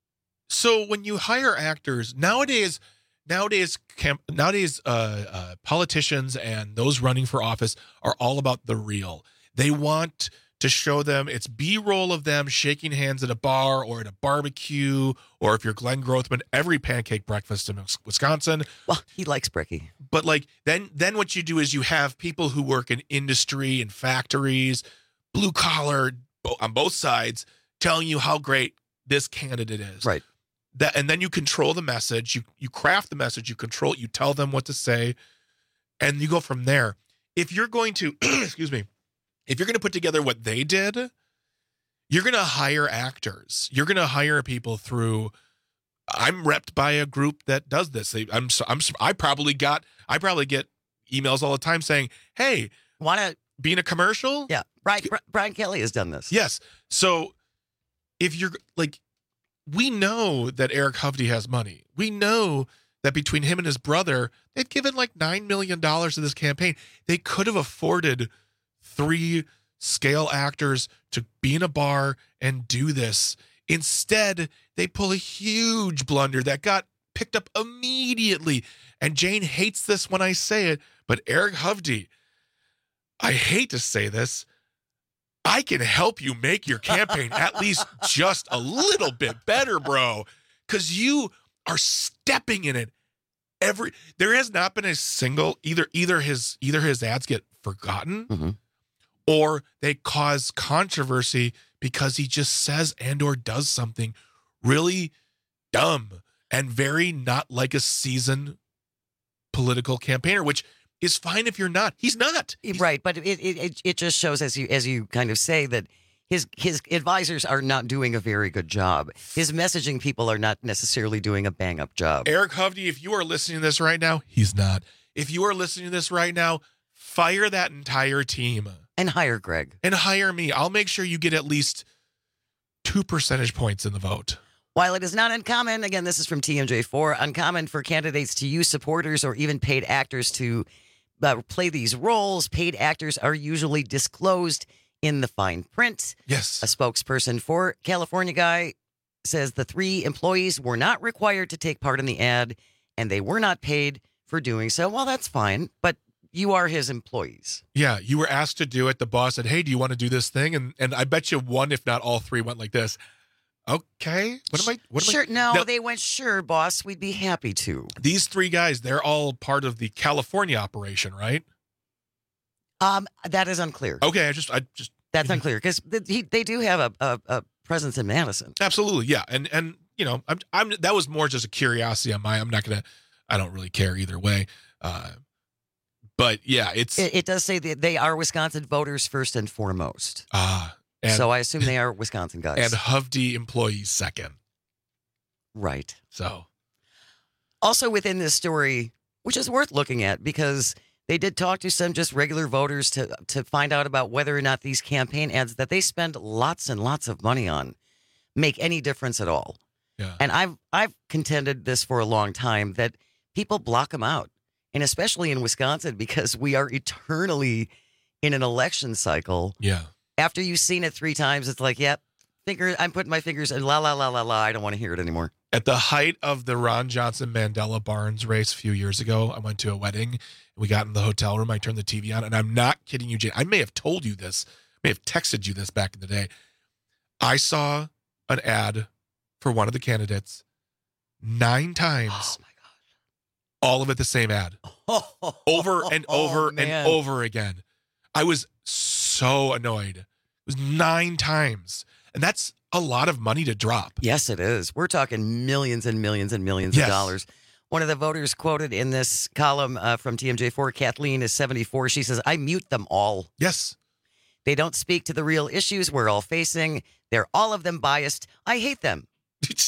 so when you hire actors nowadays, nowadays, camp, nowadays, uh, uh, politicians and those running for office are all about the real. They want to show them it's B-roll of them shaking hands at a bar or at a barbecue, or if you're Glenn Grothman, every pancake breakfast in Wisconsin. Well, he likes brekkie. But like then, then what you do is you have people who work in industry and factories, blue collar on both sides, telling you how great this candidate is. Right. That, and then you control the message, you you craft the message, you control it, you tell them what to say, and you go from there. If you're going to, excuse me, if you're going to put together what they did, you're going to hire actors. You're going to hire people through. I'm repped by a group that does this. They, I'm, I'm, I probably got, I probably get emails all the time saying, "Hey, want to be in a commercial?" Yeah, Brian, Brian Kelly has done this. Yes. So if you're like, we know that Eric Hovde has money. We know that between him and his brother, they've given like nine million dollars to this campaign. They could have afforded three scale actors to be in a bar and do this. Instead, they pull a huge blunder that got picked up immediately. And Jane hates this when I say it, but Eric Hovde, I hate to say this, I can help you make your campaign at least just a little bit better, bro. Because you are stepping in it every. There has not been a single either. Either his either his ads get forgotten, mm-hmm. or they cause controversy because he just says and or does something really dumb and very not like a seasoned political campaigner, which is fine if you're not. He's not. He's, right, but it, it it just shows, as you as you kind of say, that his his advisors are not doing a very good job. His messaging people are not necessarily doing a bang-up job. Eric Hovde, if you are listening to this right now, he's not. If you are listening to this right now, fire that entire team. And hire Greg. And hire me. I'll make sure you get at least two percentage points in the vote. While it is not uncommon, again, this is from T M J four, uncommon for candidates to use supporters or even paid actors to Uh, play these roles, paid actors are usually disclosed in the fine print. Yes. A spokesperson for California Guy says the three employees were not required to take part in the ad, and they were not paid for doing so. Well, that's fine, but you are his employees. Yeah, you were asked to do it. The boss said, "Hey, do you want to do this thing?" And and I bet you one, if not all three, went like this. Okay. What am I? What am sure. I? No, now, they went, sure, boss, we'd be happy to. These three guys, they're all part of the California operation, right? Um, that is unclear. Okay, I just, I just. That's unclear because they, they do have a, a, a presence in Madison. Absolutely, yeah, and and you know, I'm, I'm. That was more just a curiosity on my. I'm not gonna. I don't really care either way. Uh, but yeah, it's. It, it does say that they are Wisconsin voters first and foremost. Ah. And, so I assume they are Wisconsin guys. And Hovde employees second. Right. So. Also within this story, which is worth looking at because they did talk to some just regular voters to to find out about whether or not these campaign ads that they spend lots and lots of money on make any difference at all. Yeah. And I've I've contended this for a long time that people block them out. And especially in Wisconsin because we are eternally in an election cycle. Yeah. After you've seen it three times, it's like, yep, finger, I'm putting my fingers in la, la, la, la, la. I don't want to hear it anymore. At the height of the Ron Johnson Mandela Barnes race a few years ago, I went to a wedding. We got in the hotel room. I turned the T V on, and I'm not kidding you, Jane. I may have told you this, may have texted you this back in the day. I saw an ad for one of the candidates nine times. Oh, my gosh. All of it the same ad. Over and over oh, and over again. I was so annoyed. It was nine times. And that's a lot of money to drop. Yes, it is. We're talking millions and millions and millions yes. of dollars. One of the voters quoted in this column uh, from T M J four, Kathleen, is seventy-four. She says, I mute them all. Yes. They don't speak to the real issues we're all facing. They're all of them biased. I hate them.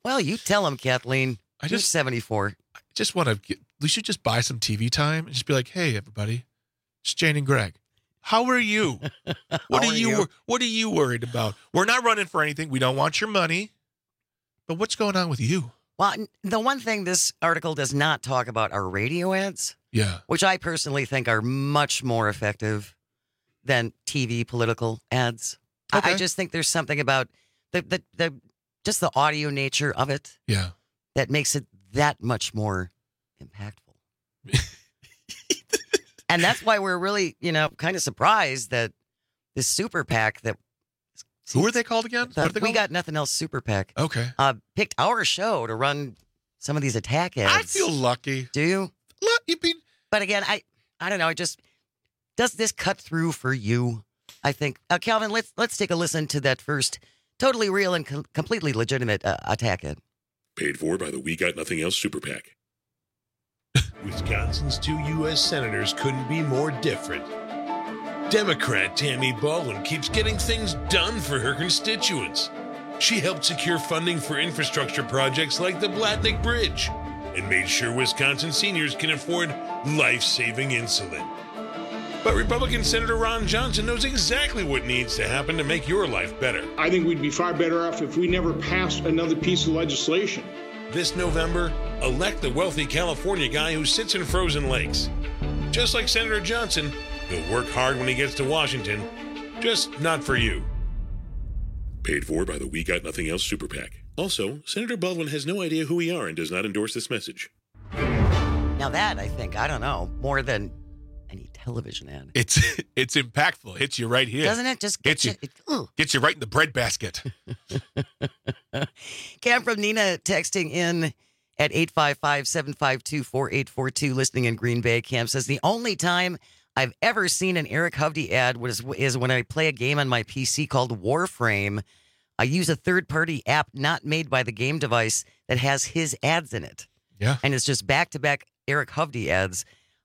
Well, you tell him, Kathleen. I You're just seventy-four. I just want to get, we should just buy some T V time and just be like, hey, everybody, it's Jane and Greg. How are you? What How are, are you, you? What are you worried about? We're not running for anything. We don't want your money. But what's going on with you? Well, n- the one thing this article does not talk about are radio ads, Yeah. which I personally think are much more effective than T V political ads. I- I Okay. just think there's something about the, the, the just the audio nature of it Yeah. that makes it that much more impactful. And that's why we're really, you know, kind of surprised that this super PAC that Who are they called again? the What are they We called? Got Nothing Else super PAC Okay. uh, picked our show to run some of these attack ads. I feel lucky. Do you? Look, you mean But again, I I don't know. I just does this cut through for you? I think uh, Calvin. Let's let's take a listen to that first totally real and com- completely legitimate uh, attack ad. Paid for by the We Got Nothing Else Super PAC. Wisconsin's two U S senators couldn't be more different. Democrat Tammy Baldwin keeps getting things done for her constituents. She helped secure funding for infrastructure projects like the Blatnick Bridge and made sure Wisconsin seniors can afford life-saving insulin. But Republican Senator Ron Johnson knows exactly what needs to happen to make your life better. I think we'd be far better off if we never passed another piece of legislation. This November, elect the wealthy California guy who sits in frozen lakes. Just like Senator Johnson, he'll work hard when he gets to Washington, just not for you. Paid for by the We Got Nothing Else Super PAC. Also, Senator Baldwin has no idea who we are and does not endorse this message. Now that I think I don't know more than any television ad. it's it's impactful. Hits you right here. Doesn't it just Gets get you, you? It, ugh. gets you right in the bread basket. Cam from Nina texting in at eight five five, seven five two, four eight four two, listening in Green Bay. Cam says, the only time I've ever seen an Eric Hovde ad was, is when I play a game on my P C called Warframe. I use a third-party app not made by the game device that has his ads in it. Yeah. And it's just back-to-back Eric Hovde ads.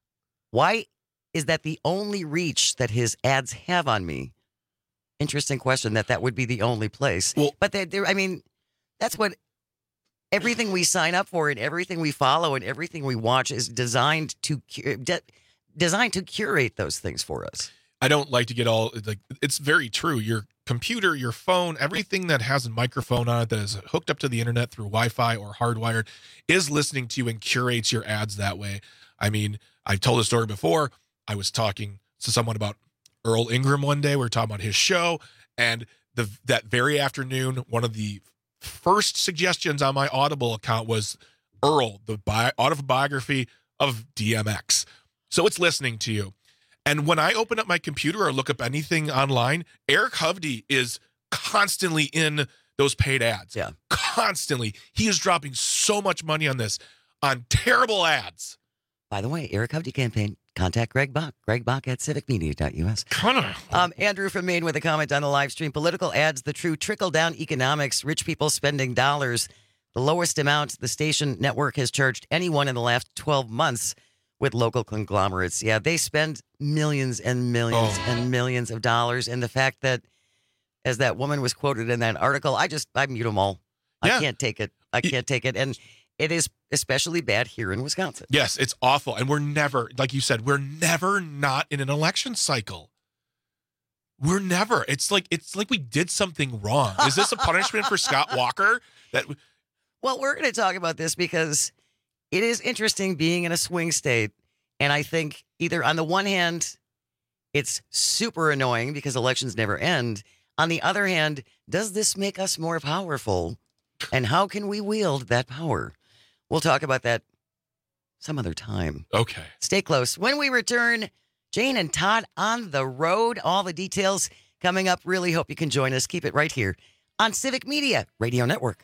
Why is that the only reach that his ads have on me? Interesting question that that would be the only place. Well, but they, I mean, that's what everything we sign up for and everything we follow and everything we watch is designed to cu- de- designed to curate those things for us. I don't like to get all like it's very true. Your computer, your phone, everything that has a microphone on it that is hooked up to the internet through Wi-Fi or hardwired is listening to you and curates your ads that way. I mean, I've told a story before. I was talking to someone about Earl Ingram one day. We were talking about his show, and the that very afternoon, one of the first suggestions on my Audible account was Earl, the bi- autobiography of D M X. So it's listening to you. And when I open up my computer or look up anything online, Eric Hovde is constantly in those paid ads. Yeah. Constantly. He is dropping so much money on this, on terrible ads. By the way, Eric Hovde campaign, contact Greg Bach, Greg Bach at civic media dot U S. Um, Andrew from Maine with a comment on the live stream. Political ads, the true trickle-down economics, rich people spending dollars. The lowest amount the station network has charged anyone in the last twelve months with local conglomerates. Yeah, they spend millions and millions Oh. and millions of dollars. And the fact that, as that woman was quoted in that article, I just, I mute them all. Yeah. I can't take it. I can't take it. And it is especially bad here in Wisconsin. Yes, it's awful. And we're never, like you said, we're never not in an election cycle. We're never. It's like it's like we did something wrong. Is this a punishment for Scott Walker? That Well, we're going to talk about this because it is interesting being in a swing state. And I think either on the one hand, it's super annoying because elections never end. On the other hand, does this make us more powerful? And how can we wield that power? We'll talk about that some other time. Okay. Stay close. When we return, Jane and Todd on the road. All the details coming up. Really hope you can join us. Keep it right here on Civic Media Radio Network.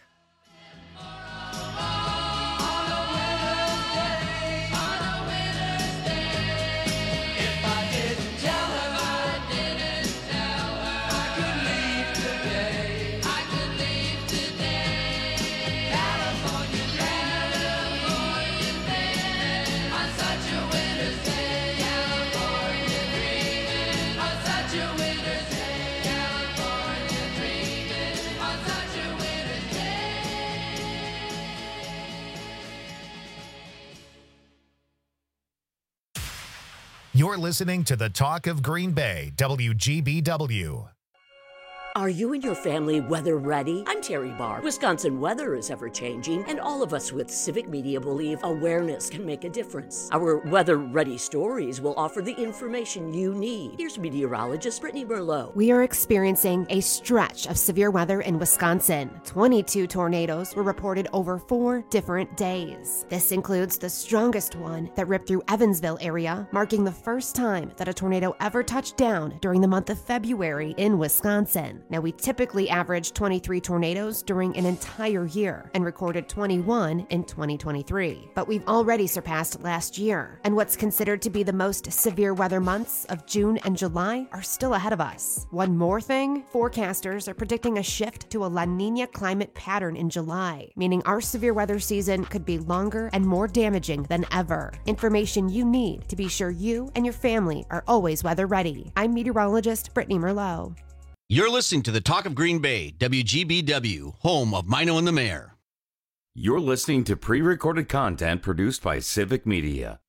You're listening to the Talk of Green Bay, W G B W. Are you and your family weather ready? I'm Terry Barr. Wisconsin weather is ever changing, and all of us with Civic Media believe awareness can make a difference. Our weather ready stories will offer the information you need. Here's meteorologist Brittany Merlot. We are experiencing a stretch of severe weather in Wisconsin. twenty-two tornadoes were reported over four different days. This includes the strongest one that ripped through Evansville area, marking the first time that a tornado ever touched down during the month of February in Wisconsin. Now, we typically average twenty-three tornadoes during an entire year and recorded twenty-one in twenty twenty-three. But we've already surpassed last year, and what's considered to be the most severe weather months of June and July are still ahead of us. One more thing, forecasters are predicting a shift to a La Nina climate pattern in July, meaning our severe weather season could be longer and more damaging than ever. Information you need to be sure you and your family are always weather ready. I'm meteorologist Brittany Merlot. You're listening to the Talk of Green Bay, W G B W, home of Mino and the Mayor. You're listening to pre-recorded content produced by Civic Media.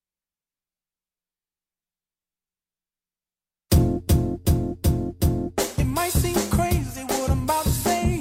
It might seem crazy what I'm about to say.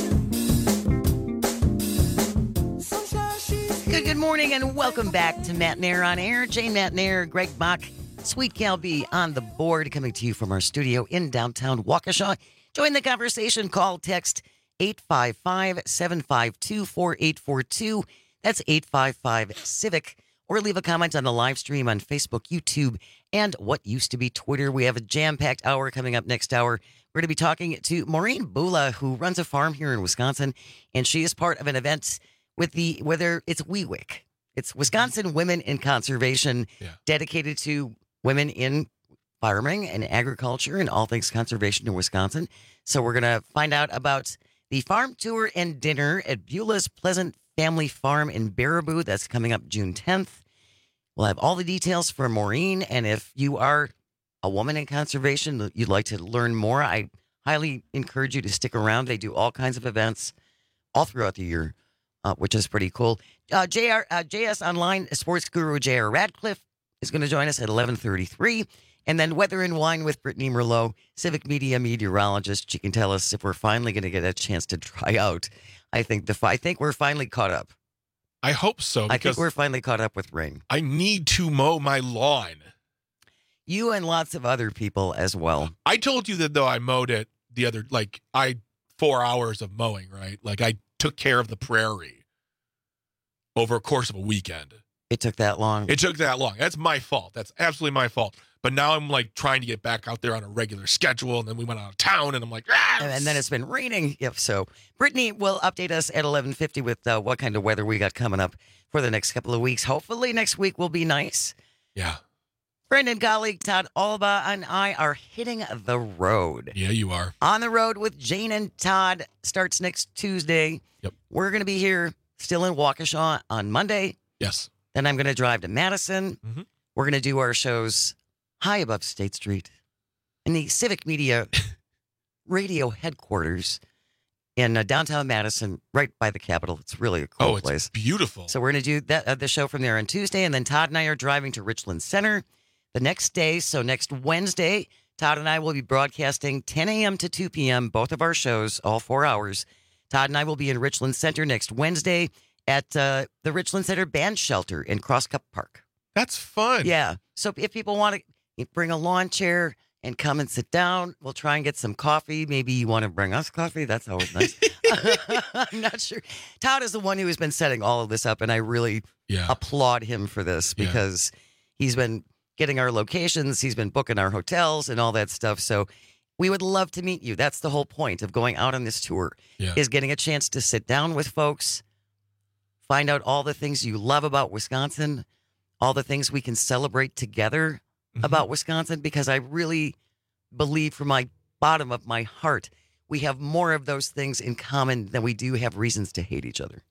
Good, good morning, and welcome back to Matt Nair on Air. Jane Matt Nair, Greg Bach, Sweet Cal B on the board, coming to you from our studio in downtown Waukesha. Join the conversation. Call, text eight five five, seven five two, four eight four two. That's eight five five, CIVIC. Or leave a comment on the live stream on Facebook, YouTube, and what used to be Twitter. We have a jam-packed hour coming up next hour. We're going to be talking to Maureen Bula, who runs a farm here in Wisconsin, and she is part of an event with the, whether it's W E W C. It's Wisconsin Women in Conservation, yeah. dedicated to women in farming and agriculture and all things conservation in Wisconsin. So we're going to find out about the farm tour and dinner at Beulah's Pleasant Family Farm in Baraboo. That's coming up June tenth. We'll have all the details from Maureen. And if you are a woman in conservation, you'd like to learn more, I highly encourage you to stick around. They do all kinds of events all throughout the year, uh, which is pretty cool. Uh, J R, uh, J S Online sports guru J R Radcliffe is going to join us at eleven thirty-three. And then Weather and Wine with Brittany Merlot, Civic Media meteorologist. She can tell us if we're finally going to get a chance to dry out. I think the I think we're finally caught up. I hope so. I think we're finally caught up with rain. I need to mow my lawn. You and lots of other people as well. I told you that, though, I mowed it the other, like, I, four hours of mowing, right? Like, I took care of the prairie over a course of a weekend. It took that long. It took that long. That's my fault. That's absolutely my fault. But now I'm like trying to get back out there on a regular schedule. And then we went out of town and I'm like, ah! And, and then it's been raining. Yep. So Brittany will update us at eleven fifty with uh, what kind of weather we got coming up for the next couple of weeks. Hopefully next week will be nice. Yeah. Friend and colleague Todd Alba and I are hitting the road. Yeah, you are. On the road with Jane and Todd starts next Tuesday. Yep. We're going to be here still in Waukesha on Monday. Yes. Then I'm going to drive to Madison. Mm-hmm. We're going to do our shows high above State Street in the Civic Media radio headquarters in uh, downtown Madison, right by the Capitol. It's really a cool oh, it's place. Beautiful. So we're going to do that uh, the show from there on Tuesday, and then Todd and I are driving to Richland Center the next day. So next Wednesday, Todd and I will be broadcasting ten a.m. to two p.m., both of our shows, all four hours. Todd and I will be in Richland Center next Wednesday at uh, the Richland Center Band Shelter in Crosscup Park. That's fun. Yeah. So if people want to bring a lawn chair and come and sit down, we'll try and get some coffee. Maybe you want to bring us coffee. That's always nice. I'm not sure. Todd is the one who has been setting all of this up, and I really yeah. applaud him for this because yeah. he's been getting our locations, he's been booking our hotels and all that stuff. So we would love to meet you. That's the whole point of going out on this tour, yeah. is getting a chance to sit down with folks, find out all the things you love about Wisconsin, all the things we can celebrate together mm-hmm. about Wisconsin, because I really believe from my bottom of my heart, we have more of those things in common than we do have reasons to hate each other.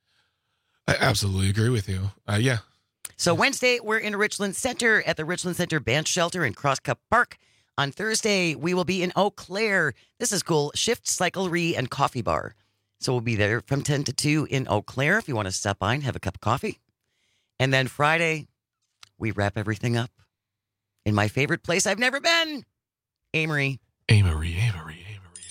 I absolutely agree with you. Uh, yeah. So Wednesday, we're in Richland Center at the Richland Center Band Shelter in Crosscup Park. On Thursday, we will be in Eau Claire. This is cool. Shift, Cyclery, and Coffee Bar. So we'll be there from ten to two in Eau Claire if you want to stop by and have a cup of coffee. And then Friday, we wrap everything up in my favorite place I've never been, Amory. Amory, Amory, Amory.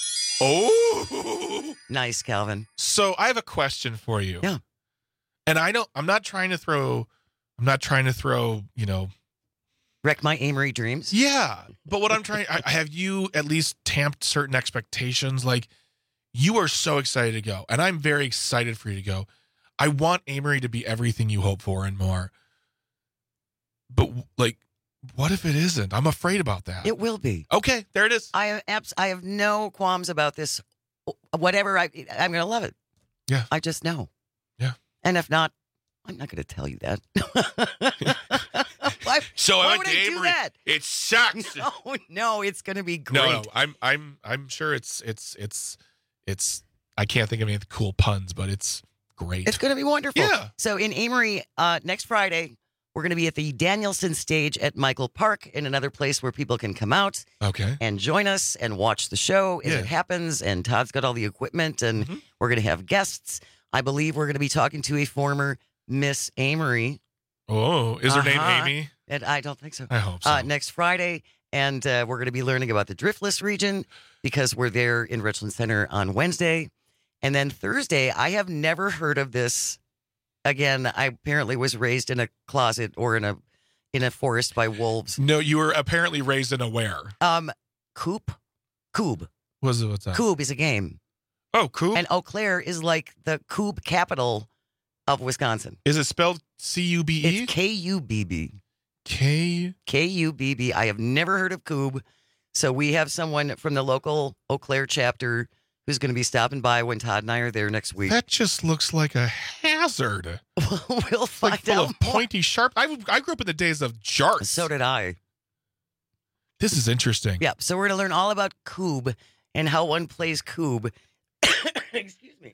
Oh, nice, Calvin. So I have a question for you. Yeah. And I don't. I'm not trying to throw. I'm not trying to throw. You know. Wreck my Amory dreams. Yeah, but what I'm trying. I, have you at least tamped certain expectations? Like, you are so excited to go, and I'm very excited for you to go. I want Amory to be everything you hope for and more. But like, what if it isn't? I'm afraid about that. It will be. Okay, there it is. I have abs- I have no qualms about this. Whatever I, I'm going to love it. Yeah. I just know. Yeah. And if not, I'm not going to tell you that. why so why I went would to I Amory. do that? It sucks. No, no, it's going to be great. No, no, I'm, I'm, I'm sure it's, it's, it's, it's. I can't think of any cool puns, but it's great. It's going to be wonderful. Yeah. So in Amory, uh, next Friday, we're going to be at the Danielson stage at Michael Park, in another place where people can come out okay. and join us and watch the show as Yeah. it happens. And Todd's got all the equipment, and Mm-hmm. we're going to have guests. I believe we're going to be talking to a former Miss Amory. Oh, is her name Uh-huh. Amy? And I don't think so. I hope so. Uh, next Friday. And uh, we're going to be learning about the Driftless region because we're there in Richland Center on Wednesday. And then Thursday, I have never heard of this. Again, I apparently was raised in a closet or in a in a forest by wolves. No, you were apparently raised in a where? Um, Coop? Coob. What's it? What's that? Coob is a game. Oh, Coop. And Eau Claire is like the Coob capital of Wisconsin. Is it spelled C U B E? It's K U B B. K K U B B. I have never heard of Coob. So we have someone from the local Eau Claire chapter who's going to be stopping by when Todd and I are there next week. That just looks like a hazard. We'll It's find like full out of pointy, sharp. I, I grew up in the days of jarts. So did I. This is interesting. Yeah, so we're going to learn all about Coob and how one plays Coob. Excuse me.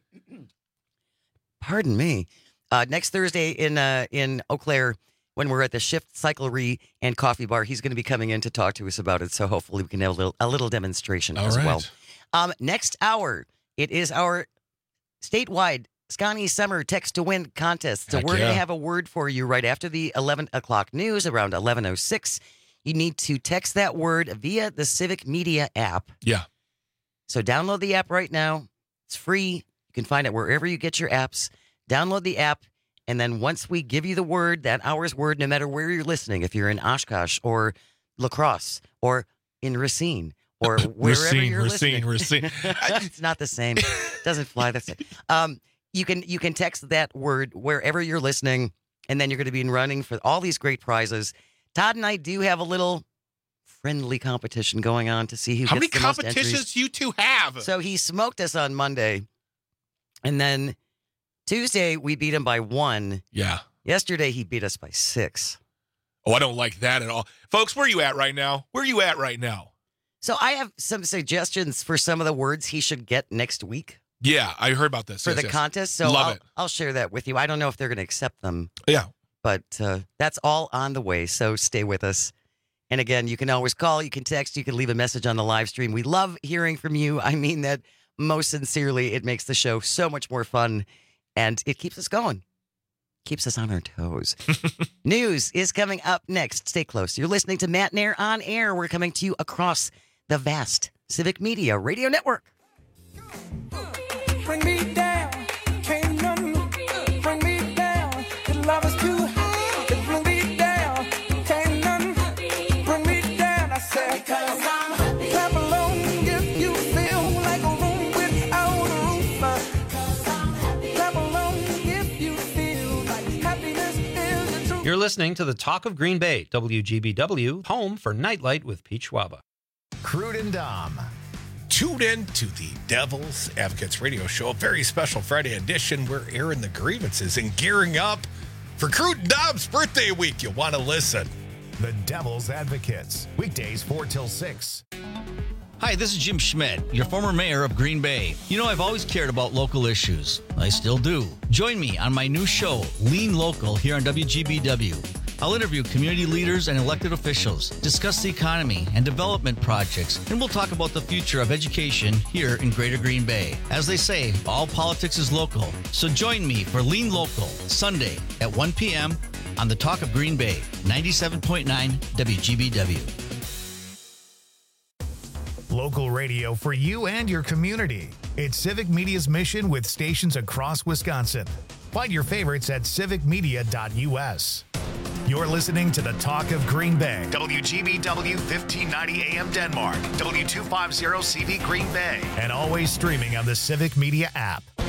Pardon me. Uh, next Thursday in uh, in Eau Claire, when we're at the Shift Cyclery and Coffee Bar, he's going to be coming in to talk to us about it. So hopefully we can have a little, a little demonstration All as right. well. Um, next hour, it is our statewide Scotty Summer Text to Win contest. So Heck we're going yeah. to have a word for you right after the eleven o'clock news, around eleven oh six. You need to text that word via the Civic Media app. Yeah. So download the app right now. It's free. You can find it wherever you get your apps. Download the app. And then once we give you the word, that hour's word, no matter where you're listening, if you're in Oshkosh or La Crosse or in Racine or wherever Racine, you're Racine, listening. Racine. It's not the same. It doesn't fly the same. Um, you can you can text that word wherever you're listening, and then you're going to be running for all these great prizes. Todd and I do have a little friendly competition going on to see who How gets many the most competitions entries. you two have? So he smoked us on Monday, and then Tuesday we beat him by one. Yeah. Yesterday he beat us by six. Oh, I don't like that at all. Folks, where are you at right now? Where are you at right now? So I have some suggestions for some of the words he should get next week Yeah, I heard about this. for Yes, the yes. contest. So Love I'll, it. I'll share that with you. I don't know if they're going to accept them. Yeah. But uh, that's all on the way, so stay with us. And again, you can always call, you can text, you can leave a message on the live stream. We love hearing from you. I mean that most sincerely. It makes the show so much more fun, and it keeps us going, keeps us on our toes. News is coming up next. Stay close. You're listening to Matt Nair on Air. We're coming to you across the vast Civic Media Radio Network. Bring me down, can't none bring me down. Your love is too high, to bring me down, can't none bring me down. I said, because I'm happy. Clap along if you feel like a room without a roof. Because I'm happy. Clap along if you feel like happiness is the truth. You're listening to the Talk of Green Bay, W G B W, home for Nightlight with Pete Schwaba. Crude and Dom. Tune in to the Devil's Advocates radio show, a very special Friday edition. We're airing the grievances and gearing up for Crude and Dom's birthday week. You'll want to listen. The Devil's Advocates. Weekdays four till six. Hi, this is Jim Schmidt, your former mayor of Green Bay. You know, I've always cared about local issues. I still do. Join me on my new show, Lean Local, here on W G B W. I'll interview community leaders and elected officials, discuss the economy and development projects, and we'll talk about the future of education here in Greater Green Bay. As they say, all politics is local. So join me for Lean Local, Sunday at one p.m. on the Talk of Green Bay, ninety-seven point nine W G B W. Local radio for you and your community. It's Civic Media's mission with stations across Wisconsin. Find your favorites at civic media dot U S. You're listening to the Talk of Green Bay. W G B W fifteen ninety A M Denmark. W two fifty C V Green Bay. And always streaming on the Civic Media app.